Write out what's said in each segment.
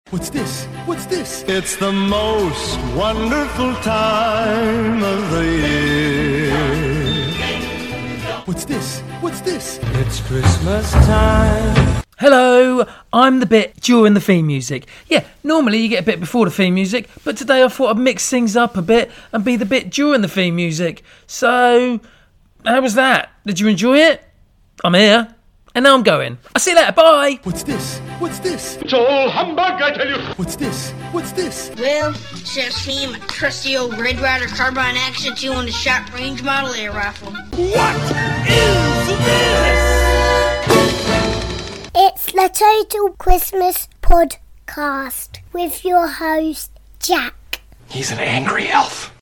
What's this? What's this? It's the most wonderful time of the year. What's this? What's this? It's Christmas time. Hello, I'm the bit during the theme music. Yeah, normally you get a bit before the theme music, but today I thought I'd mix things up a bit and be the bit during the theme music. So, how was that? Did you enjoy it? I'm here, and now I'm going. I'll see you later, bye! What's this? What's this? It's all humbug, I tell you. What's this? What's this? Well, instead of seeing a trusty old Red Ryder Carbine Action 2 on the short range model air rifle. What is this? It's the Total Christmas Podcast with your host, Jack. He's an angry elf.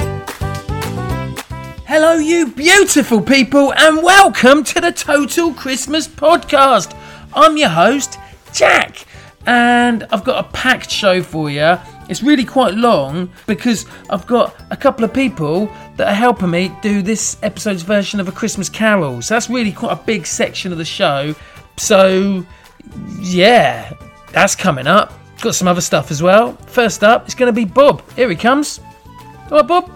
Hello, you beautiful people, and welcome to the Total Christmas Podcast. I'm your host, Jack, and I've got a packed show for you. It's really quite long because I've got a couple of people that are helping me do this episode's version of A Christmas Carol. So that's really quite a big section of the show. So, yeah, that's coming up. Got some other stuff as well. First up, it's going to be Bob. Here he comes. All right, Bob.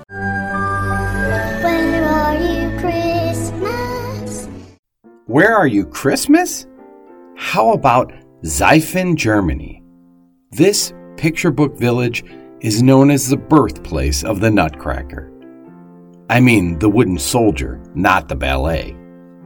Where are you, Christmas? Where are you, Christmas? How about Seifen, Germany? This picture book village is known as the birthplace of the Nutcracker. I mean the wooden soldier, not the ballet.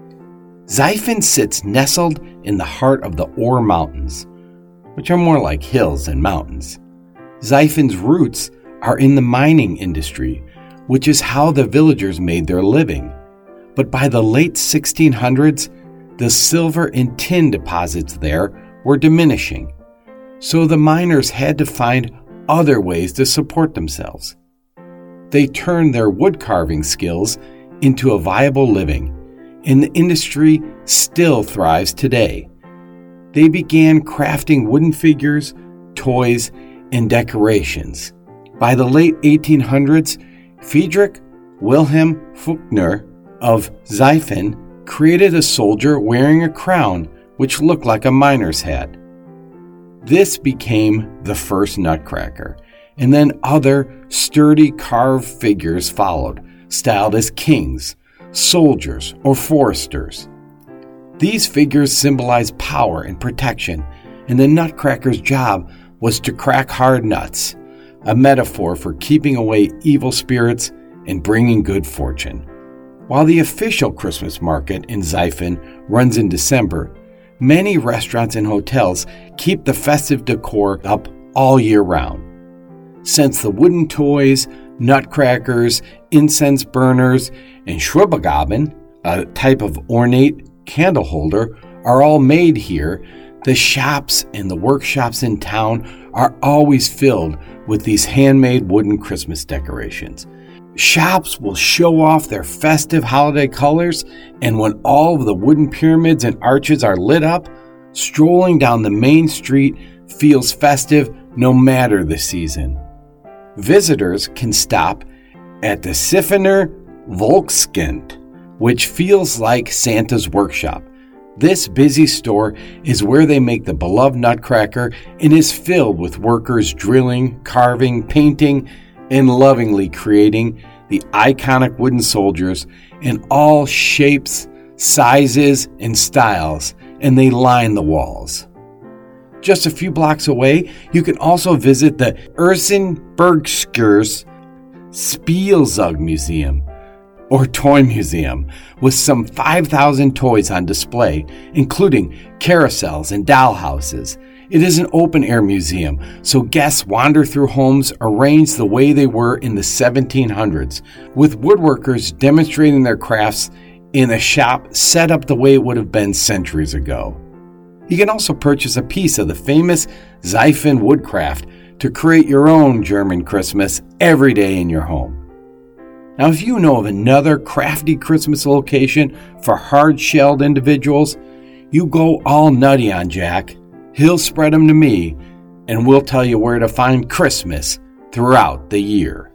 Seifen sits nestled in the heart of the Ore Mountains, which are more like hills than mountains. Seifen's roots are in the mining industry, which is how the villagers made their living. But by the late 1600s, the silver and tin deposits there were diminishing, so the miners had to find other ways to support themselves. They turned their wood carving skills into a viable living, and the industry still thrives today. They began crafting wooden figures, toys, and decorations. By the late 1800s, Friedrich Wilhelm Pflucker of Seifen created a soldier wearing a crown which looked like a miner's hat. This became the first Nutcracker, and then other sturdy carved figures followed, styled as kings, soldiers, or foresters. These figures symbolize power and protection, and the Nutcracker's job was to crack hard nuts, a metaphor for keeping away evil spirits and bringing good fortune. While the official Christmas market in Seifen runs in December, many restaurants and hotels keep the festive decor up all year round. Since the wooden toys, nutcrackers, incense burners, and Schwebgaben, a type of ornate candle holder, are all made here, the shops and the workshops in town are always filled with these handmade wooden Christmas decorations. Shops will show off their festive holiday colors, and when all of the wooden pyramids and arches are lit up, strolling down the main street feels festive no matter the season. Visitors can stop at the Siffener Volkskind, which feels like Santa's workshop. This busy store is where they make the beloved Nutcracker and is filled with workers drilling, carving, painting, and lovingly creating the iconic wooden soldiers in all shapes, sizes, and styles, and they line the walls. Just a few blocks away, you can also visit the Erzenbergskers Spielzeug Museum, or Toy Museum, with some 5,000 toys on display, including carousels and dollhouses. It is an open-air museum, so guests wander through homes arranged the way they were in the 1700s, with woodworkers demonstrating their crafts in a shop set up the way it would have been centuries ago. You can also purchase a piece of the famous Seifen woodcraft to create your own German Christmas every day in your home. Now, if you know of another crafty Christmas location for hard-shelled individuals, you go all nutty on Jack. He'll spread them to me, and we'll tell you where to find Christmas throughout the year.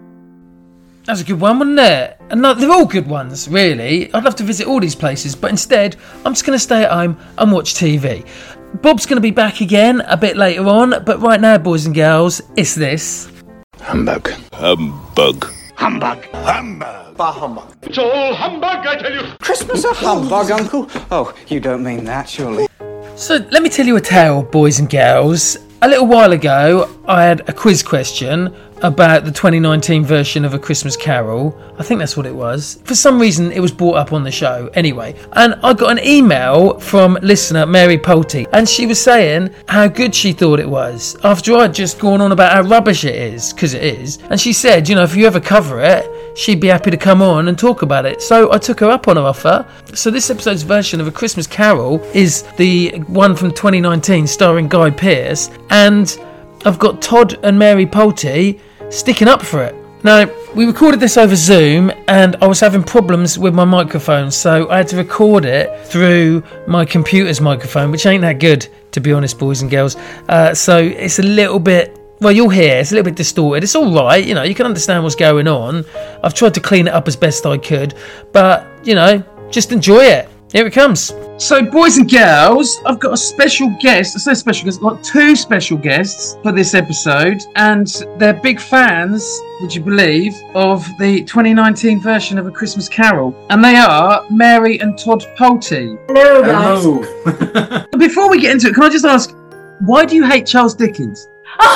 That's a good one, wasn't it? And they're all good ones, really. I'd love to visit all these places, but instead, I'm just going to stay at home and watch TV. Bob's going to be back again a bit later on, but right now, boys and girls, it's this. Humbug. Humbug. Humbug. Humbug. Bah humbug. It's all humbug, I tell you. Christmas a humbug, Uncle? Oh, you don't mean that, surely. So let me tell you a tale, boys and girls. A little while ago, I had a quiz question about the 2019 version of A Christmas Carol. I think that's what it was. For some reason, it was brought up on the show. Anyway, and I got an email from listener Mary Pulte, and she was saying how good she thought it was after I'd just gone on about how rubbish it is, because it is. And she said, you know, if you ever cover it, she'd be happy to come on and talk about it. So I took her up on her offer. So this episode's version of A Christmas Carol is the one from 2019 starring Guy Pearce, and I've got Todd and Mary Pulte sticking up for it. Now, we recorded this over Zoom and I was having problems with my microphone, so I had to record it through my computer's microphone, which ain't that good, to be honest, boys and girls. So it's a little bit, well, you'll hear, it's a little bit distorted. It's all right, you know, you can understand what's going on. I've tried to clean it up as best I could, but, you know, just enjoy it. Here it comes. So, boys and girls, I've got a special guest. I say special guest, I've got two special guests for this episode, and they're big fans, would you believe, of the 2019 version of A Christmas Carol. And they are Mary and Todd Pulte. Hello, guys. Hello. Before we get into it, can I just ask, why do you hate Charles Dickens?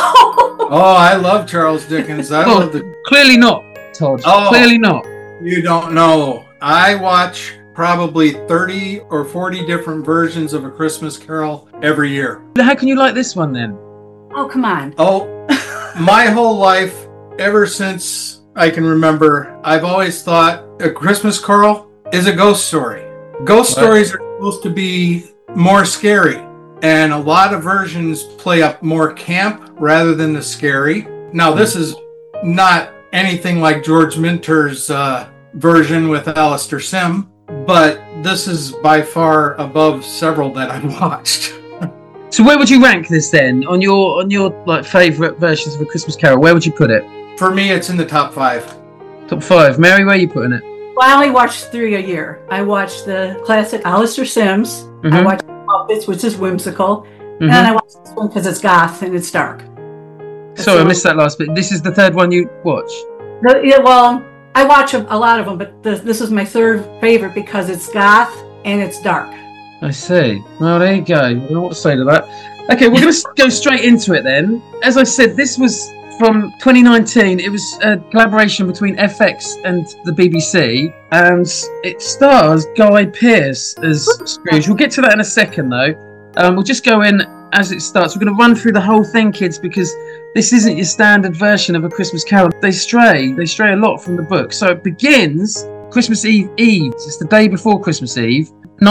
Oh, I love Charles Dickens. Clearly not, Todd. Oh. Clearly not. You don't know. I watch probably 30 or 40 different versions of A Christmas Carol every year. How can you like this one then? Oh, come on. Oh, my whole life, ever since I can remember, I've always thought A Christmas Carol is a ghost story. Ghost stories are supposed to be more scary, and a lot of versions play up more camp rather than the scary. Now, this is not anything like George Minter's version with Alistair Sim, but this is by far above several that I've watched. So where would you rank this then on your like favourite versions of A Christmas Carol? Where would you put it? For me, it's in the top 5. Top 5. Mary, where are you putting it? Well, I only watch 3 a year. I watch the classic Alistair Sims. Mm-hmm. I watch Muppets, which is whimsical. Mm-hmm. And I watch this one because it's goth and it's dark. Sorry, I missed that last bit. This is the third one you watch? Yeah, well, I watch a lot of them, but this is my third favorite because it's goth and it's dark. I see. Well, there you go. I don't know what to say to that. Okay, we're going to go straight into it then. As I said, this was from 2019. It was a collaboration between FX and the BBC, and it stars Guy Pearce as Scrooge. We'll get to that in a second, though. We'll just go in as it starts. We're going to run through the whole thing, kids, because this isn't your standard version of A Christmas Carol. They stray a lot from the book. So it begins Christmas Eve. It's the day before Christmas Eve,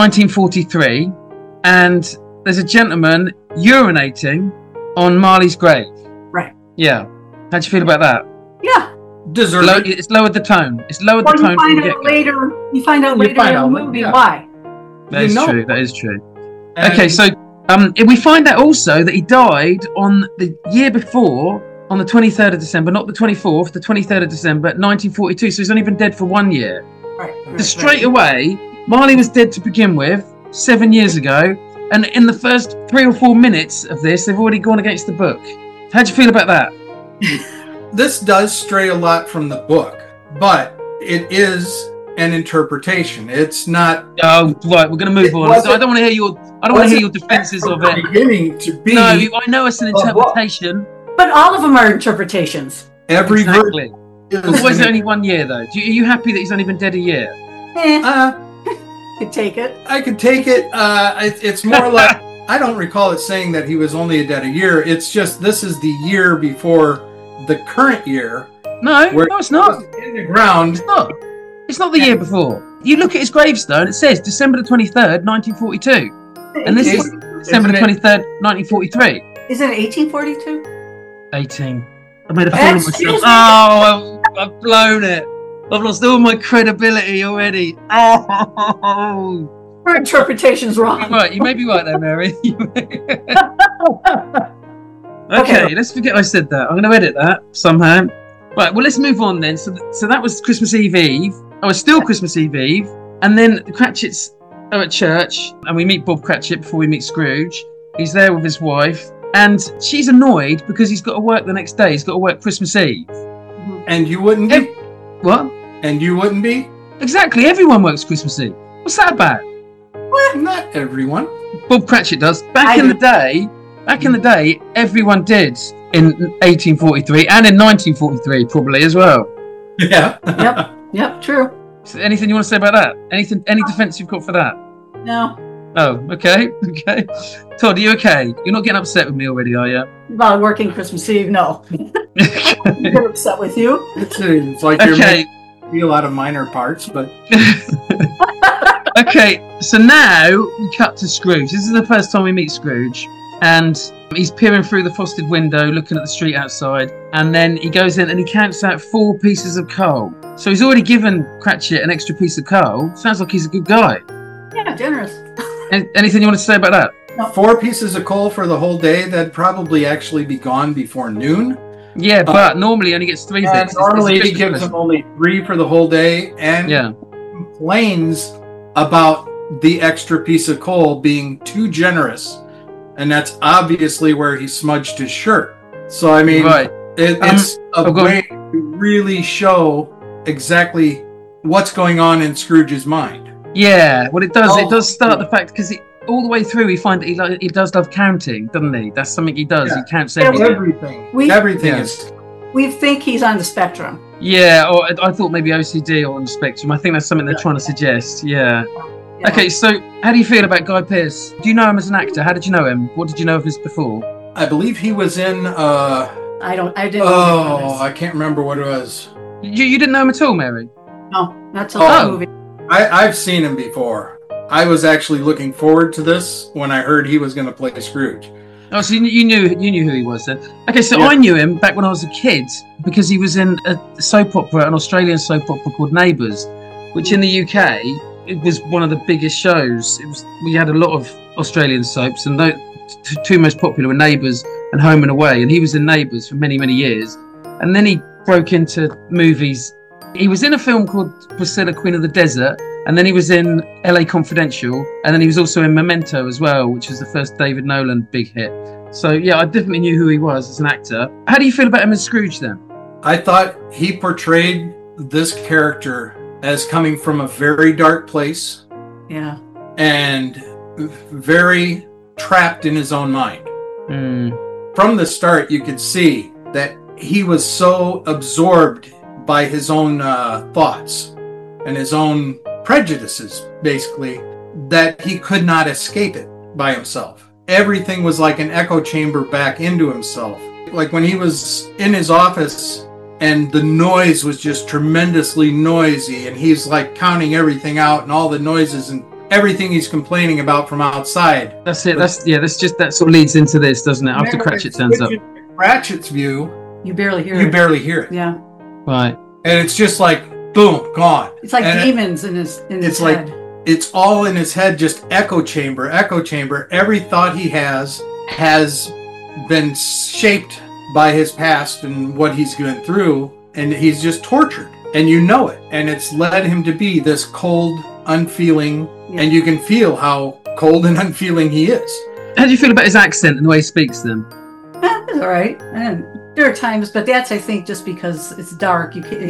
1943, and there's a gentleman urinating on Marley's grave. Right. Yeah. How'd you feel about that? Yeah. It's lowered the tone. It's lowered the tone. You find out later in the movie why. That is true. Okay, so we find out also that he died on the year before, on the 23rd of December, not the 24th, the 23rd of December, 1942. So he's only been dead for 1 year. Right. So straight away, Marley was dead to begin with 7 years ago, and in the first 3 or 4 minutes of this, they've already gone against the book. How'd you feel about that? This does stray a lot from the book, but it is an interpretation. It's not. Oh, right. We're going to move on. I don't want to hear your defenses of it. Beginning to be. No, I know it's an interpretation. But all of them are interpretations. Every exactly. Why is it only 1 year though? Are you happy that he's only been dead a year? Could take it. I could take it. It's more like I don't recall it saying that he was only dead a year. It's just this is the year before the current year. No, it's not. In the ground. It's not the year before. You look at his gravestone, it says December the 23rd, 1942. And this is December the 23rd, 1943. Isn't it 1842? 18. I made a fool of myself. Oh, I've blown it. I've lost all my credibility already. Oh. Her interpretation's wrong. Right, you may be right there, Mary. Okay, let's forget I said that. I'm going to edit that somehow. Right, well, let's move on then. So that was Christmas Eve. Oh, it's still Christmas Eve. And then the Cratchits are at church, and we meet Bob Cratchit before we meet Scrooge. He's there with his wife, and she's annoyed because he's got to work the next day. He's got to work Christmas Eve. And you wouldn't be? What? And you wouldn't be? Exactly. Everyone works Christmas Eve. What's that about? Well, not everyone. Bob Cratchit does. Back in the day, everyone did in 1843 and in 1943 probably as well. Yeah. Yep, true. So anything you want to say about that? Any defence you've got for that? No. Oh, okay. Todd, are you okay? You're not getting upset with me already, are you? About working Christmas Eve, no. I'm get upset with you. It's like you're making me feel out of minor parts, but... Okay, so now we cut to Scrooge. This is the first time we meet Scrooge, and he's peering through the frosted window, looking at the street outside, and then he goes in and he counts out 4 pieces of coal. So he's already given Cratchit an extra piece of coal. Sounds like he's a good guy. Yeah, generous. Anything you want to say about that? No. 4 pieces of coal for the whole day, that'd probably actually be gone before noon. Yeah, but normally he only gets 3 bits. Normally he gives him only 3 for the whole day, and complains about the extra piece of coal being too generous, and that's obviously where he smudged his shirt. So I mean, it's a way to really show exactly what's going on in Scrooge's mind. Yeah, well, it does start the fact because all the way through we find that he does love counting, doesn't he? That's something he does. Yeah. He counts everything. Everything is. We think he's on the spectrum. Yeah, or I thought maybe OCD or on the spectrum. I think that's something they're trying to suggest. Yeah. Okay, so how do you feel about Guy Pearce? Do you know him as an actor? How did you know him? What did you know of his before? I believe he was in. I didn't. Oh, I can't remember what it was. You didn't know him at all, Mary? No, that's a movie. I've seen him before. I was actually looking forward to this when I heard he was going to play Scrooge. Oh, so you knew who he was then? Okay, so I knew him back when I was a kid because he was in a soap opera, an Australian soap opera called Neighbours, which in the UK it was one of the biggest shows. We had a lot of Australian soaps, and the 2 most popular were Neighbours and Home and Away, and he was in Neighbours for many, many years, and then he broke into movies. He was in a film called Priscilla, Queen of the Desert, and then he was in LA Confidential, and then he was also in Memento as well, which was the first David Nolan big hit. So yeah, I definitely knew who he was as an actor. How do you feel about him as Scrooge then? I thought he portrayed this character as coming from a very dark place. Yeah. And very trapped in his own mind. From the start, you could see that he was so absorbed by his own thoughts and his own prejudices, basically, that he could not escape it by himself. Everything was like an echo chamber back into himself. Like when he was in his office and the noise was just tremendously noisy, and he's like counting everything out and all the noises and everything he's complaining about from outside. That's it. That sort of leads into this, doesn't it? After Cratchit turns up. Cratchit's view, you barely hear it. You barely hear it. Yeah. Right. And it's just like boom, gone. It's like demons in his it's head. Like it's all in his head, just echo chamber. Every thought he has been shaped by his past and what he's going through, and he's just tortured, and you know it, and it's led him to be this cold, unfeeling, and you can feel how cold and unfeeling he is. How do you feel about his accent and the way he speaks then? It's all right. And there are times, but that's, I think, just because it's dark.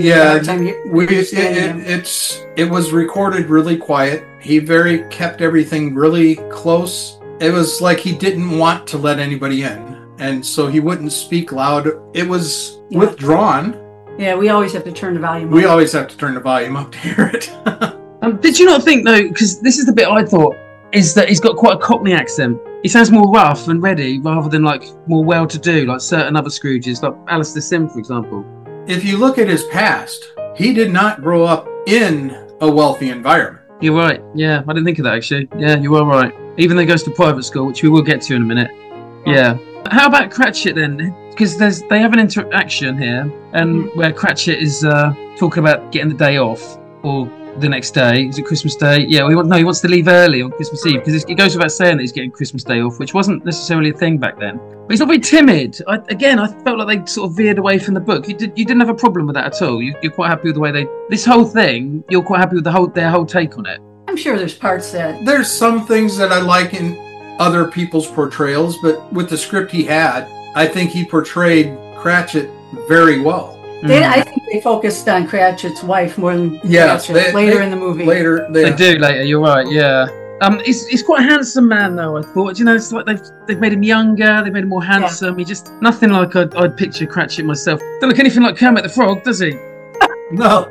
It was recorded really quiet. He kept everything really close. It was like he didn't want to let anybody in, and so he wouldn't speak loud. It was withdrawn. Yeah, we always have to turn the volume up. We always have to turn the volume up to hear it. Did you not think, though, because this is the bit I thought, is that he's got quite a Cockney accent. He sounds more rough and ready rather than like more well-to-do, like certain other Scrooges, like Alistair Sim, for example. If you look at his past, he did not grow up in a wealthy environment. You're right. Yeah, I didn't think of that, actually. Yeah, you are right. Even though he goes to private school, which we will get to in a minute. Yeah. How about Cratchit then? Because they have an interaction here, and where Cratchit is talking about getting the day off, or the next day. Is it Christmas Day? Yeah, he wants to leave early on Christmas Eve, because it goes without saying that he's getting Christmas Day off, which wasn't necessarily a thing back then. But he's not very timid. I felt like they sort of veered away from the book. You didn't have a problem with that at all. You're quite happy with the way this whole thing. You're quite happy with their whole take on it. I'm sure there's parts that there's some things that I like other people's portrayals, but with the script he had, I think he portrayed Cratchit very well. I think they focused on Cratchit's wife more than Cratchit later in the movie. They do later. You're right. Yeah. He's quite a handsome man, though. I thought. You know, it's like they've made him younger. They've made him more handsome. Yeah. He just nothing like I'd picture Cratchit myself. Don't look anything like Kermit the Frog, does he? No.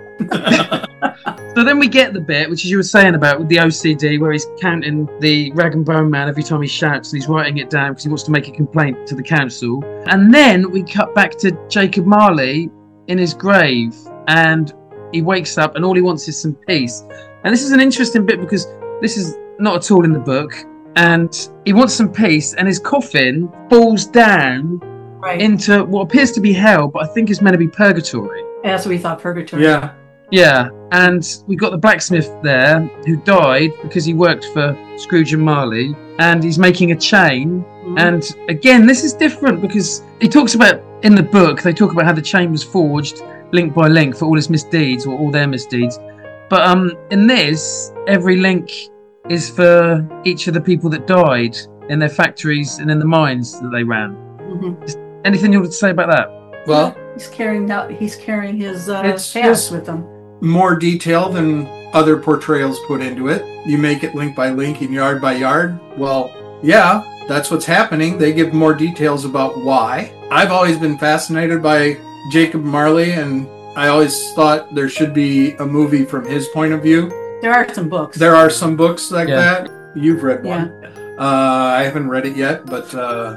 So then we get the bit, which is you were saying about with the OCD, where he's counting the rag and bone man every time he shouts, and he's writing it down because he wants to make a complaint to the council. And then we cut back to Jacob Marley in his grave, and he wakes up, and all he wants is some peace. And this is an interesting bit because this is not at all in the book, and he wants some peace, and his coffin falls down into what appears to be hell, but I think is meant to be purgatory. That's what we thought, purgatory. Yeah, and we got the blacksmith there who died because he worked for Scrooge and Marley, and he's making a chain. And again, this is different because he talks about, in the book, they talk about how the chain was forged link by link for all his misdeeds or all their misdeeds. But in this, every link is for each of the people that died in their factories and in the mines that they ran. Anything you want to say about that? Well, he's carrying his past with him. More detail than other portrayals put into it. You make it link by link and yard by yard. Well, yeah, that's what's happening. They give more details about why. I've always been fascinated by Jacob Marley, and I always thought there should be a movie from his point of view. There are some books. There are some books like that. You've read one. I haven't read it yet, but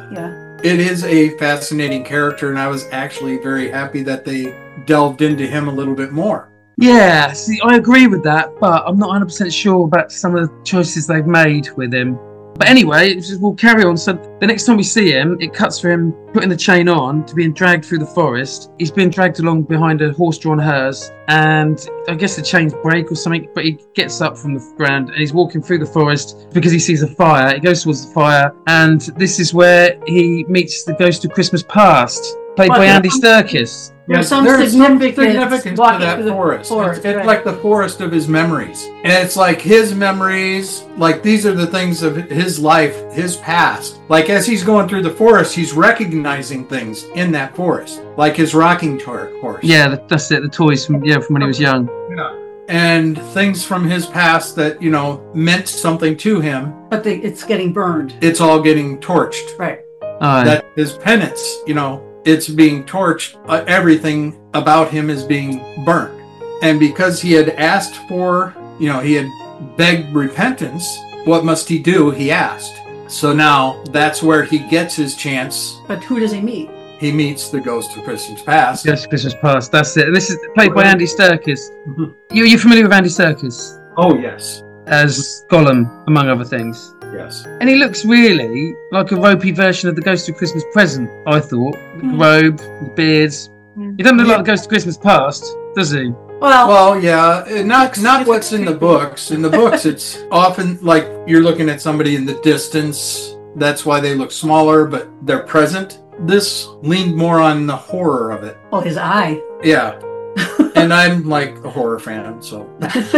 it is a fascinating character, and I was actually very happy that they delved into him a little bit more. Yeah, see, I agree with that, but I'm not 100% sure about some of the choices they've made with him. But anyway, we'll carry on. So the next time we see him, it cuts for him putting the chain on to being dragged through the forest. He's being dragged along behind a horse-drawn hearse, and I guess the chains break or something, but he gets up from the ground and he's walking through the forest because he sees a fire. He goes towards the fire, and this is where he meets the ghost of Christmas Past, played by Andy Serkis. There's some significance to that forest. It's like the forest of his memories. And it's like his memories, like these are the things of his life, his past. Like as he's going through the forest, he's recognizing things in that forest. Like his rocking horse. Yeah, that's it, the toys from when he was young. Yeah. And things from his past that, meant something to him. But it's getting burned. It's all getting torched. Right. That his penance, it's being torched. Everything about him is being burned. And because he had asked for, he had begged repentance, what must he do? He asked. So now that's where he gets his chance. But who does he meet? He meets the ghost of Christmas Past. Yes, Christmas Past. That's it. And this is played by Andy Serkis. You're familiar with Andy Serkis? Oh, yes. As Gollum, among other things. Yes. And he looks really like a ropey version of the Ghost of Christmas Present, I thought. The robe, the beards. He doesn't look like the Ghost of Christmas Past, does he? Well, yeah. Not what's in the books. In the books, it's often like you're looking at somebody in the distance. That's why they look smaller, but they're present. This leaned more on the horror of it. Oh, his eye. Yeah. And I'm like a horror fan, so.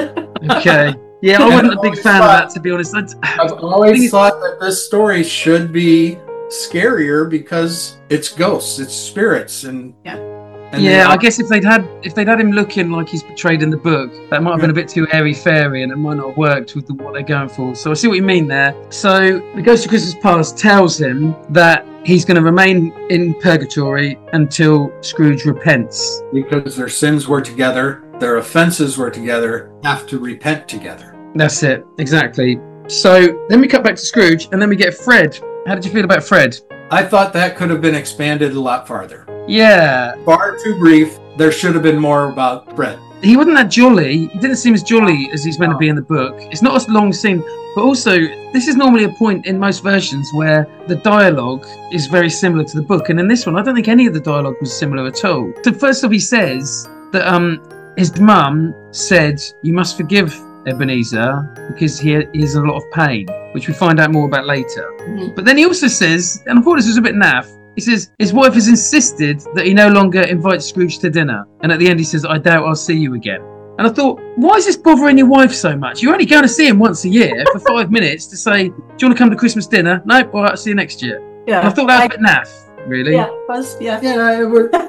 Okay. Yeah, I wasn't a big fan of that, to be honest. I've always thought that this story should be scarier because it's ghosts, it's spirits, and I guess if they'd had him looking like he's portrayed in the book, that might have been a bit too airy-fairy, and it might not have worked with what they're going for. So I see what you mean there. So the Ghost of Christmas Past tells him that he's going to remain in purgatory until Scrooge repents, because their sins were together. Their offenses were together, have to repent together. That's it, exactly. So then we cut back to Scrooge, and then we get Fred. How did you feel about Fred? I thought that could have been expanded a lot farther. Yeah. Far too brief. There should have been more about Fred. He wasn't that jolly. He didn't seem as jolly as he's meant to be in the book. It's not a long scene, but also, this is normally a point in most versions where the dialogue is very similar to the book. And in this one, I don't think any of the dialogue was similar at all. So first off, he says that his mum said, "You must forgive Ebenezer because he is in a lot of pain," which we find out more about later. But then he also says, and I thought this was a bit naff, he says his wife has insisted that he no longer invites Scrooge to dinner. And at the end he says, "I doubt I'll see you again." And I thought, why is this bothering your wife so much? You're only going to see him once a year for 5 minutes to say, do you want to come to Christmas dinner? Nope, all right, I'll see you next year. Yeah. And I thought that was a bit naff, really. Yeah, it was. Yeah. Yeah,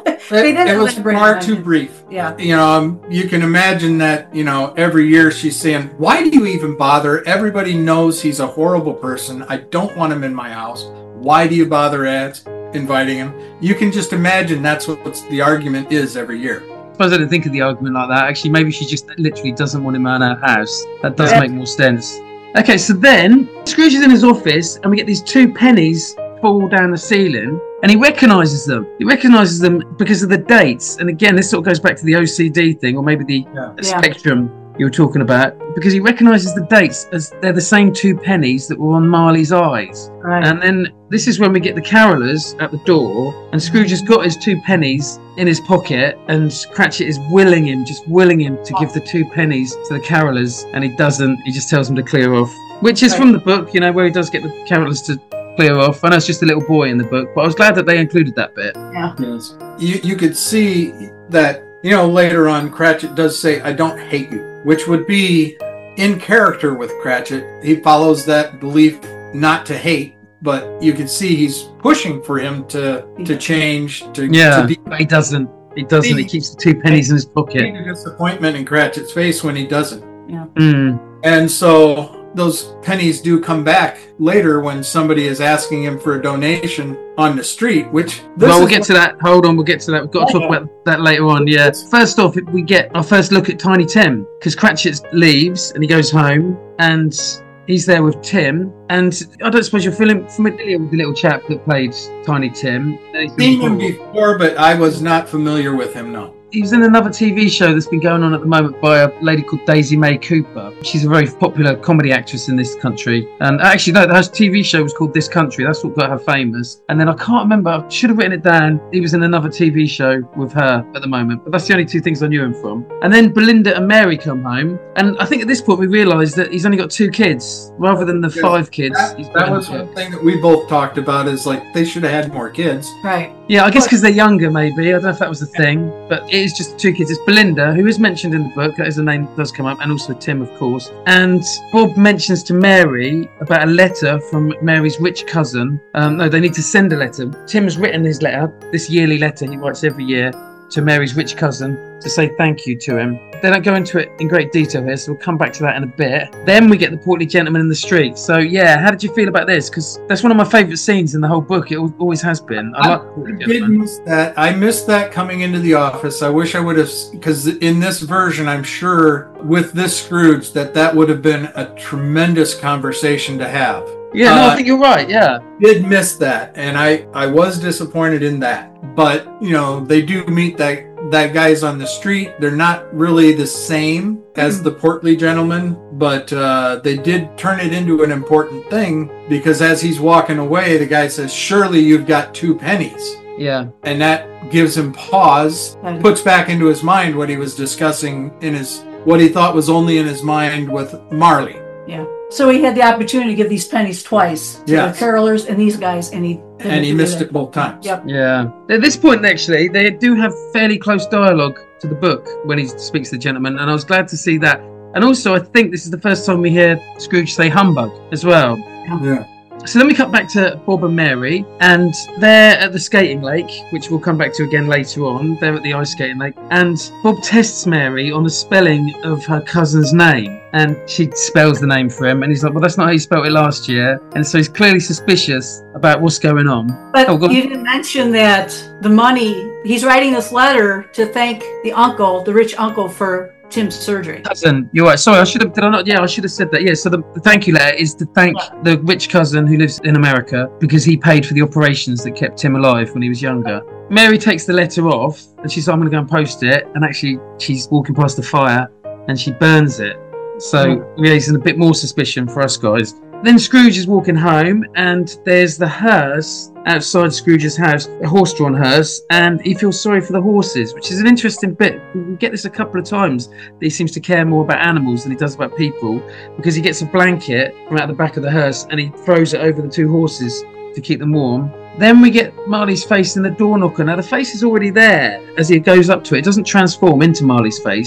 it was far too brief. Yeah. You can imagine that, every year she's saying, why do you even bother? Everybody knows he's a horrible person. I don't want him in my house. Why do you bother inviting him? You can just imagine that's what the argument is every year. I suppose I didn't think of the argument like that. Actually, maybe she just literally doesn't want him in her house. That does make more sense. Okay, so then Scrooge is in his office and we get these 2 pennies fall down the ceiling and he recognises them. He recognises them because of the dates. And again, this sort of goes back to the OCD thing, or maybe the spectrum you were talking about, because he recognises the dates as they're the same 2 pennies that were on Marley's eyes. Right. And then this is when we get the carolers at the door, and Scrooge has got his 2 pennies in his pocket, and Cratchit is willing him to give the 2 pennies to the carolers, and he doesn't. He just tells them to clear off, which is from the book, where he does get the carolers to clear off. I know it's just a little boy in the book, but I was glad that they included that bit. Yeah. Yes. You could see that, later on, Cratchit does say, I don't hate you, which would be in character with Cratchit. He follows that belief not to hate, but you can see he's pushing for him to change. But he doesn't. He doesn't. He keeps the 2 pennies in his pocket. A disappointment in Cratchit's face when he doesn't. Yeah. And so those pennies do come back later when somebody is asking him for a donation on the street, we'll get to that. Hold on, we'll get to that. We've got to talk about that later on. Yeah. First off, we get our first look at Tiny Tim, because Cratchit leaves and he goes home and he's there with Tim. And I don't suppose you're feeling familiar with the little chap that played Tiny Tim. I've seen him before, but I was not familiar with him, no. He was in another TV show that's been going on at the moment by a lady called Daisy May Cooper. She's a very popular comedy actress in this country. And actually, no, her TV show was called This Country. That's what got her famous. And then I can't remember. I should have written it down. He was in another TV show with her at the moment. But that's the only 2 things I knew him from. And then Belinda and Mary come home. And I think at this point we realised that he's only got 2 kids rather than the 5 kids. That was one thing that we both talked about, is like they should have had more kids. Right. Yeah, I guess because they're younger, maybe. I don't know if that was the thing. But it is just 2 kids. It's Belinda, who is mentioned in the book. That is a name that does come up. And also Tim, of course. And Bob mentions to Mary about a letter from Mary's rich cousin. No, they need to send a letter. Tim's written his letter, this yearly letter he writes every year to Mary's rich cousin to say thank you to him. They don't go into it in great detail here, so we'll come back to that in a bit. Then we get the portly gentleman in the street. So yeah, how did you feel about this? Because that's one of my favourite scenes in the whole book. It always has been. I like the portly gentleman. Miss that. I missed that coming into the office. I wish I would have, because in this version, I'm sure with this Scrooge that would have been a tremendous conversation to have. Yeah, no, I think you're right, yeah. Did miss that, and I was disappointed in that. But, they do meet that guy's on the street. They're not really the same as the portly gentleman, but they did turn it into an important thing, because as he's walking away, the guy says, surely you've got 2 pennies. Yeah. And that gives him pause, puts back into his mind what he was discussing what he thought was only in his mind with Marley. Yeah. So he had the opportunity to give these pennies twice to the carolers and these guys, and he missed it both times. Yep. Yeah. At this point, actually, they do have fairly close dialogue to the book when he speaks to the gentleman, and I was glad to see that. And also, I think this is the first time we hear Scrooge say humbug as well. Yeah. So then we cut back to Bob and Mary, and they're at the skating lake, which we'll come back to again later on. They're at the ice skating lake, and Bob tests Mary on the spelling of her cousin's name, and she spells the name for him, and he's like, well, that's not how you spelled it last year. And so he's clearly suspicious about what's going on. But you didn't mention that the money, he's writing this letter to thank the rich uncle, for Tim's surgery. Cousin, you're right. Sorry, I should have. Did I not? Yeah, I should have said that. Yeah. So the thank you letter is to thank the rich cousin who lives in America, because he paid for the operations that kept Tim alive when he was younger. Mary takes the letter off and she's like, I'm going to go and post it. And actually, she's walking past the fire and she burns it. So raising a bit more suspicion for us guys. Then Scrooge is walking home and there's the hearse outside Scrooge's house, a horse-drawn hearse, and he feels sorry for the horses, which is an interesting bit. We get this a couple of times, that he seems to care more about animals than he does about people, because he gets a blanket from out the back of the hearse and he throws it over the 2 horses to keep them warm. Then we get Marley's face in the door knocker. Now the face is already there as he goes up to it. It doesn't transform into Marley's face.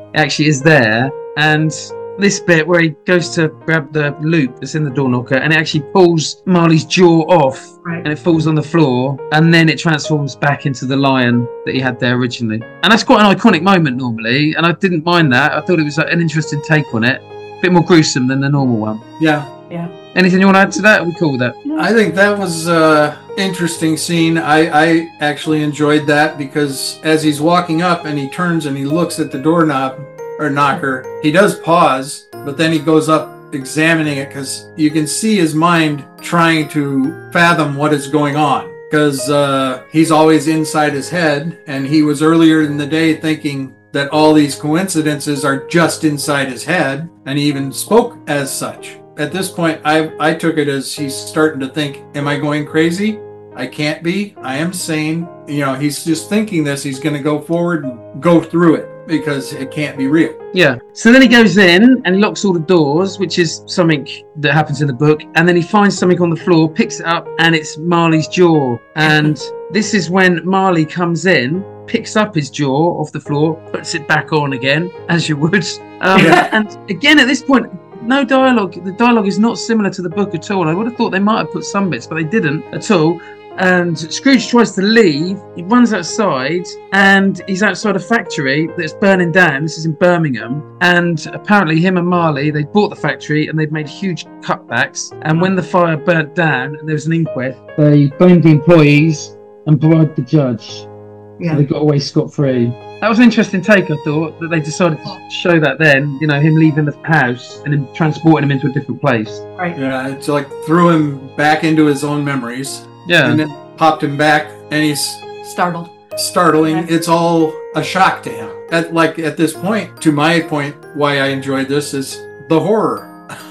actually is there. And this bit where he goes to grab the loop that's in the door knocker, and it actually pulls Marley's jaw off, and it falls on the floor, and then it transforms back into the lion that he had there originally. And that's quite an iconic moment normally, and I didn't mind that. I thought it was an interesting take on it. A bit more gruesome than the normal one. Yeah. Anything you want to add to that? Are we cool with that? I think that was an interesting scene. I actually enjoyed that because as he's walking up and he turns and he looks at the doorknob or knocker, he does pause, but then he goes up examining it because you can see his mind trying to fathom what is going on, because he's always inside his head, and he was earlier in the day thinking that all these coincidences are just inside his head, and he even spoke as such. At this point, I took it as he's starting to think, am I going crazy? I can't be. I am sane. He's just thinking this. He's going to go forward and go through it because it can't be real. Yeah. So then he goes in and locks all the doors, which is something that happens in the book. And then he finds something on the floor, picks it up, and it's Marley's jaw. And this is when Marley comes in, picks up his jaw off the floor, puts it back on again, as you would. And again, at this point, no dialogue. The dialogue is not similar to the book at all. I would have thought they might have put some bits, but they didn't at all. And Scrooge tries to leave. He runs outside, and he's outside a factory that's burning down. This is in Birmingham. And apparently him and Marley, they bought the factory and they'd made huge cutbacks. And when the fire burnt down and there was an inquest, they blamed the employees and bribed the judge. Yeah. So they got away scot-free. That was an interesting take, I thought, that they decided to show that then, him leaving the house and then transporting him into a different place. Right. Yeah, it's like threw him back into his own memories. Yeah. And then popped him back, and he's startling. Yeah. It's all a shock to him. At this point, to my point, why I enjoyed this is the horror.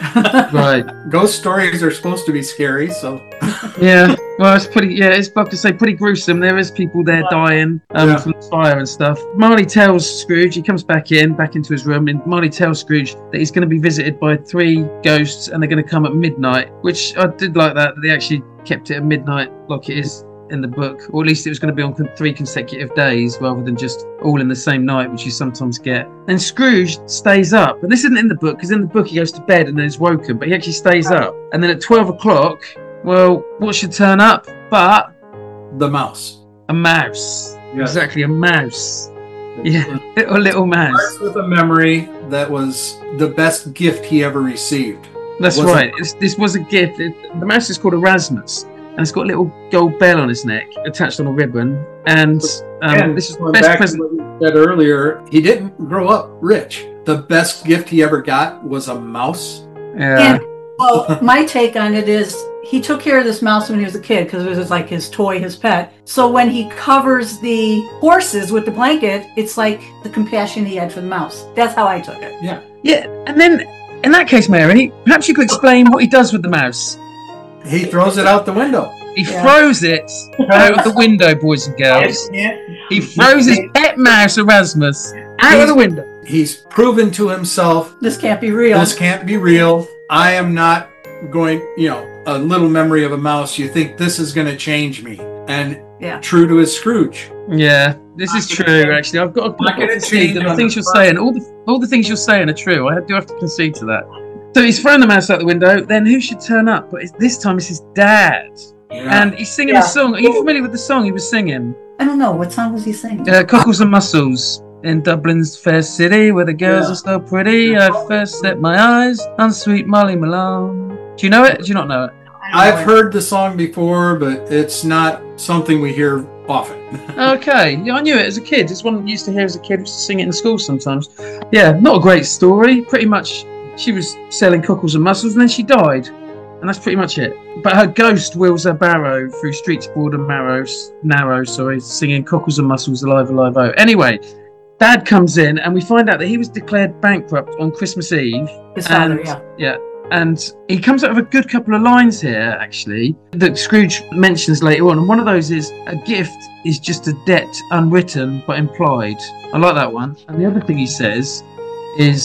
Right. Ghost stories are supposed to be scary, so. Yeah. Well, it's it's like to say pretty gruesome. There is people there dying from the fire and stuff. Marley tells Scrooge, he comes back into his room, and Marley tells Scrooge that he's going to be visited by 3 ghosts, and they're going to come at midnight, which I did like that they actually kept it at midnight like it is in the book, or at least it was going to be on 3 consecutive days rather than just all in the same night, which you sometimes get. And Scrooge stays up, and this isn't in the book, because in the book he goes to bed and then is woken, but he actually stays up. And then at 12 o'clock, well, what should turn up but the mouse? A mouse. Yes. Exactly, a mouse. Yeah, a little mouse. Starts with a memory that was the best gift he ever received. That's right. This was a gift. The mouse is called Erasmus, and it's got a little gold bell on his neck attached on a ribbon. And this is the best present. To what you said earlier, he didn't grow up rich. The best gift he ever got was a mouse. Yeah. And, well, my take on it is he took care of this mouse when he was a kid because it was like his toy, his pet. So when he covers the horses with the blanket, it's like the compassion he had for the mouse. That's how I took it. Yeah. Yeah. And then in that case, Mary, perhaps you could explain what he does with the mouse. He throws it out the window. He throws it out of the window, boys and girls. He throws his pet mouse, Erasmus, out of the window. He's proven to himself, this can't be real. This can't be real. I am not going, a little memory of a mouse. You think this is going to change me. And true to his Scrooge. Yeah, this is true, actually. I've got to concede that the things you're saying, all the things you're saying are true. I do have to concede to that. So he's thrown the mouse out the window. Then who should turn up? But this time it's his dad. Yeah. And he's singing a song. Are you familiar with the song he was singing? I don't know. What song was he singing? Cockles and Mussels. In Dublin's fair city, where the girls are so pretty, I first set my eyes on sweet Molly Malone. Do you know it? Do you not know it? I've heard the song before, but it's not something we hear often. Okay. Yeah, I knew it as a kid. It's one I used to hear as a kid. I used to sing it in school sometimes. Yeah, not a great story. Pretty much, she was selling cockles and mussels, and then she died. And that's pretty much it. But her ghost wheels her barrow through streets broad and narrow, singing cockles and mussels, alive, alive, oh. Anyway, Dad comes in, and we find out that he was declared bankrupt on Christmas Eve. His father, yeah. And he comes out with a good couple of lines here, actually, that Scrooge mentions later on. And one of those is, a gift is just a debt unwritten but implied. I like that one. And the other thing he says is,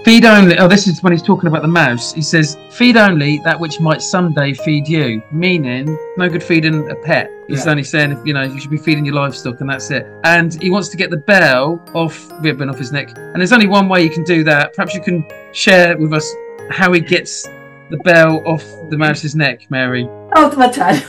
Feed only. Oh, this is when he's talking about the mouse. He says, "Feed only that which might someday feed you." Meaning, no good feeding a pet. He's only saying, you should be feeding your livestock, and that's it. And he wants to get the bell ribbon off his neck. And there's only one way you can do that. Perhaps you can share with us how he gets the bell off the mouse's neck, Mary. Oh, my time.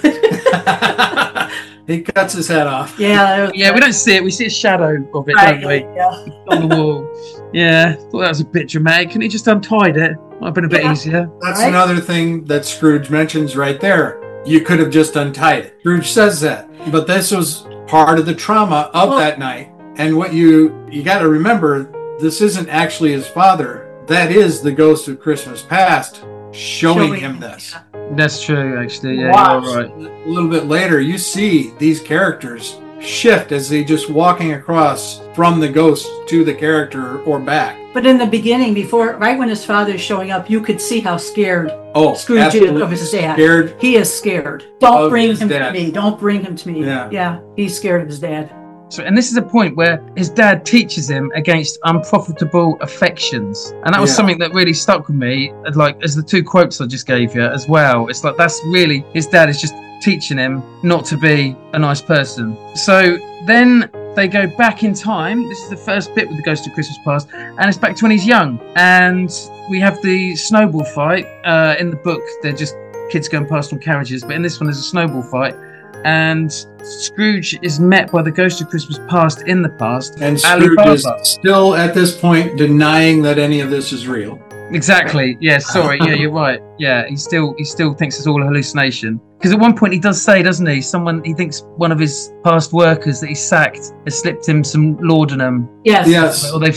He cuts his head off. Yeah. Yeah, we don't see it. We see a shadow of it, Right, don't we? yeah. On the wall. Yeah, thought that was a bit dramatic. Couldn't he just untied it? Might have been a bit easier. That's another thing that Scrooge mentions right there. You could have just untied it. Scrooge says that. But this was part of the trauma of that night. And what you got to remember, this isn't actually his father. That is the ghost of Christmas past showing him this. That's true, actually. Yeah, you're right. A little bit later, you see these characters shift as they just walking across from the ghost to the character or back. But in the beginning, right when his father's showing up, you could see how scared Scrooge is of his dad. Scared. He is scared. Don't bring him dad. to me. Don't bring him to me. Yeah, he's scared of his dad. So, and this is a point where his dad teaches him against unprofitable affections, and that was something that really stuck with me. Like as the two quotes I just gave you as well. It's like that's really his dad is just teaching him not to be a nice person. So then they go back in time. This is the first bit with the Ghost of Christmas Past, and it's back to when he's young. And we have the snowball fight. In the book, they're just kids going past on carriages, but in this one, there's a snowball fight. And Scrooge is met by the Ghost of Christmas Past in the past. And Scrooge is still at this point denying that any of this is real. Exactly. Yeah. Sorry. Yeah, you're right. Yeah, he still thinks it's all a hallucination. Because at one point he does say, doesn't he? He thinks one of his past workers that he sacked has slipped him some laudanum. Yes. Or they've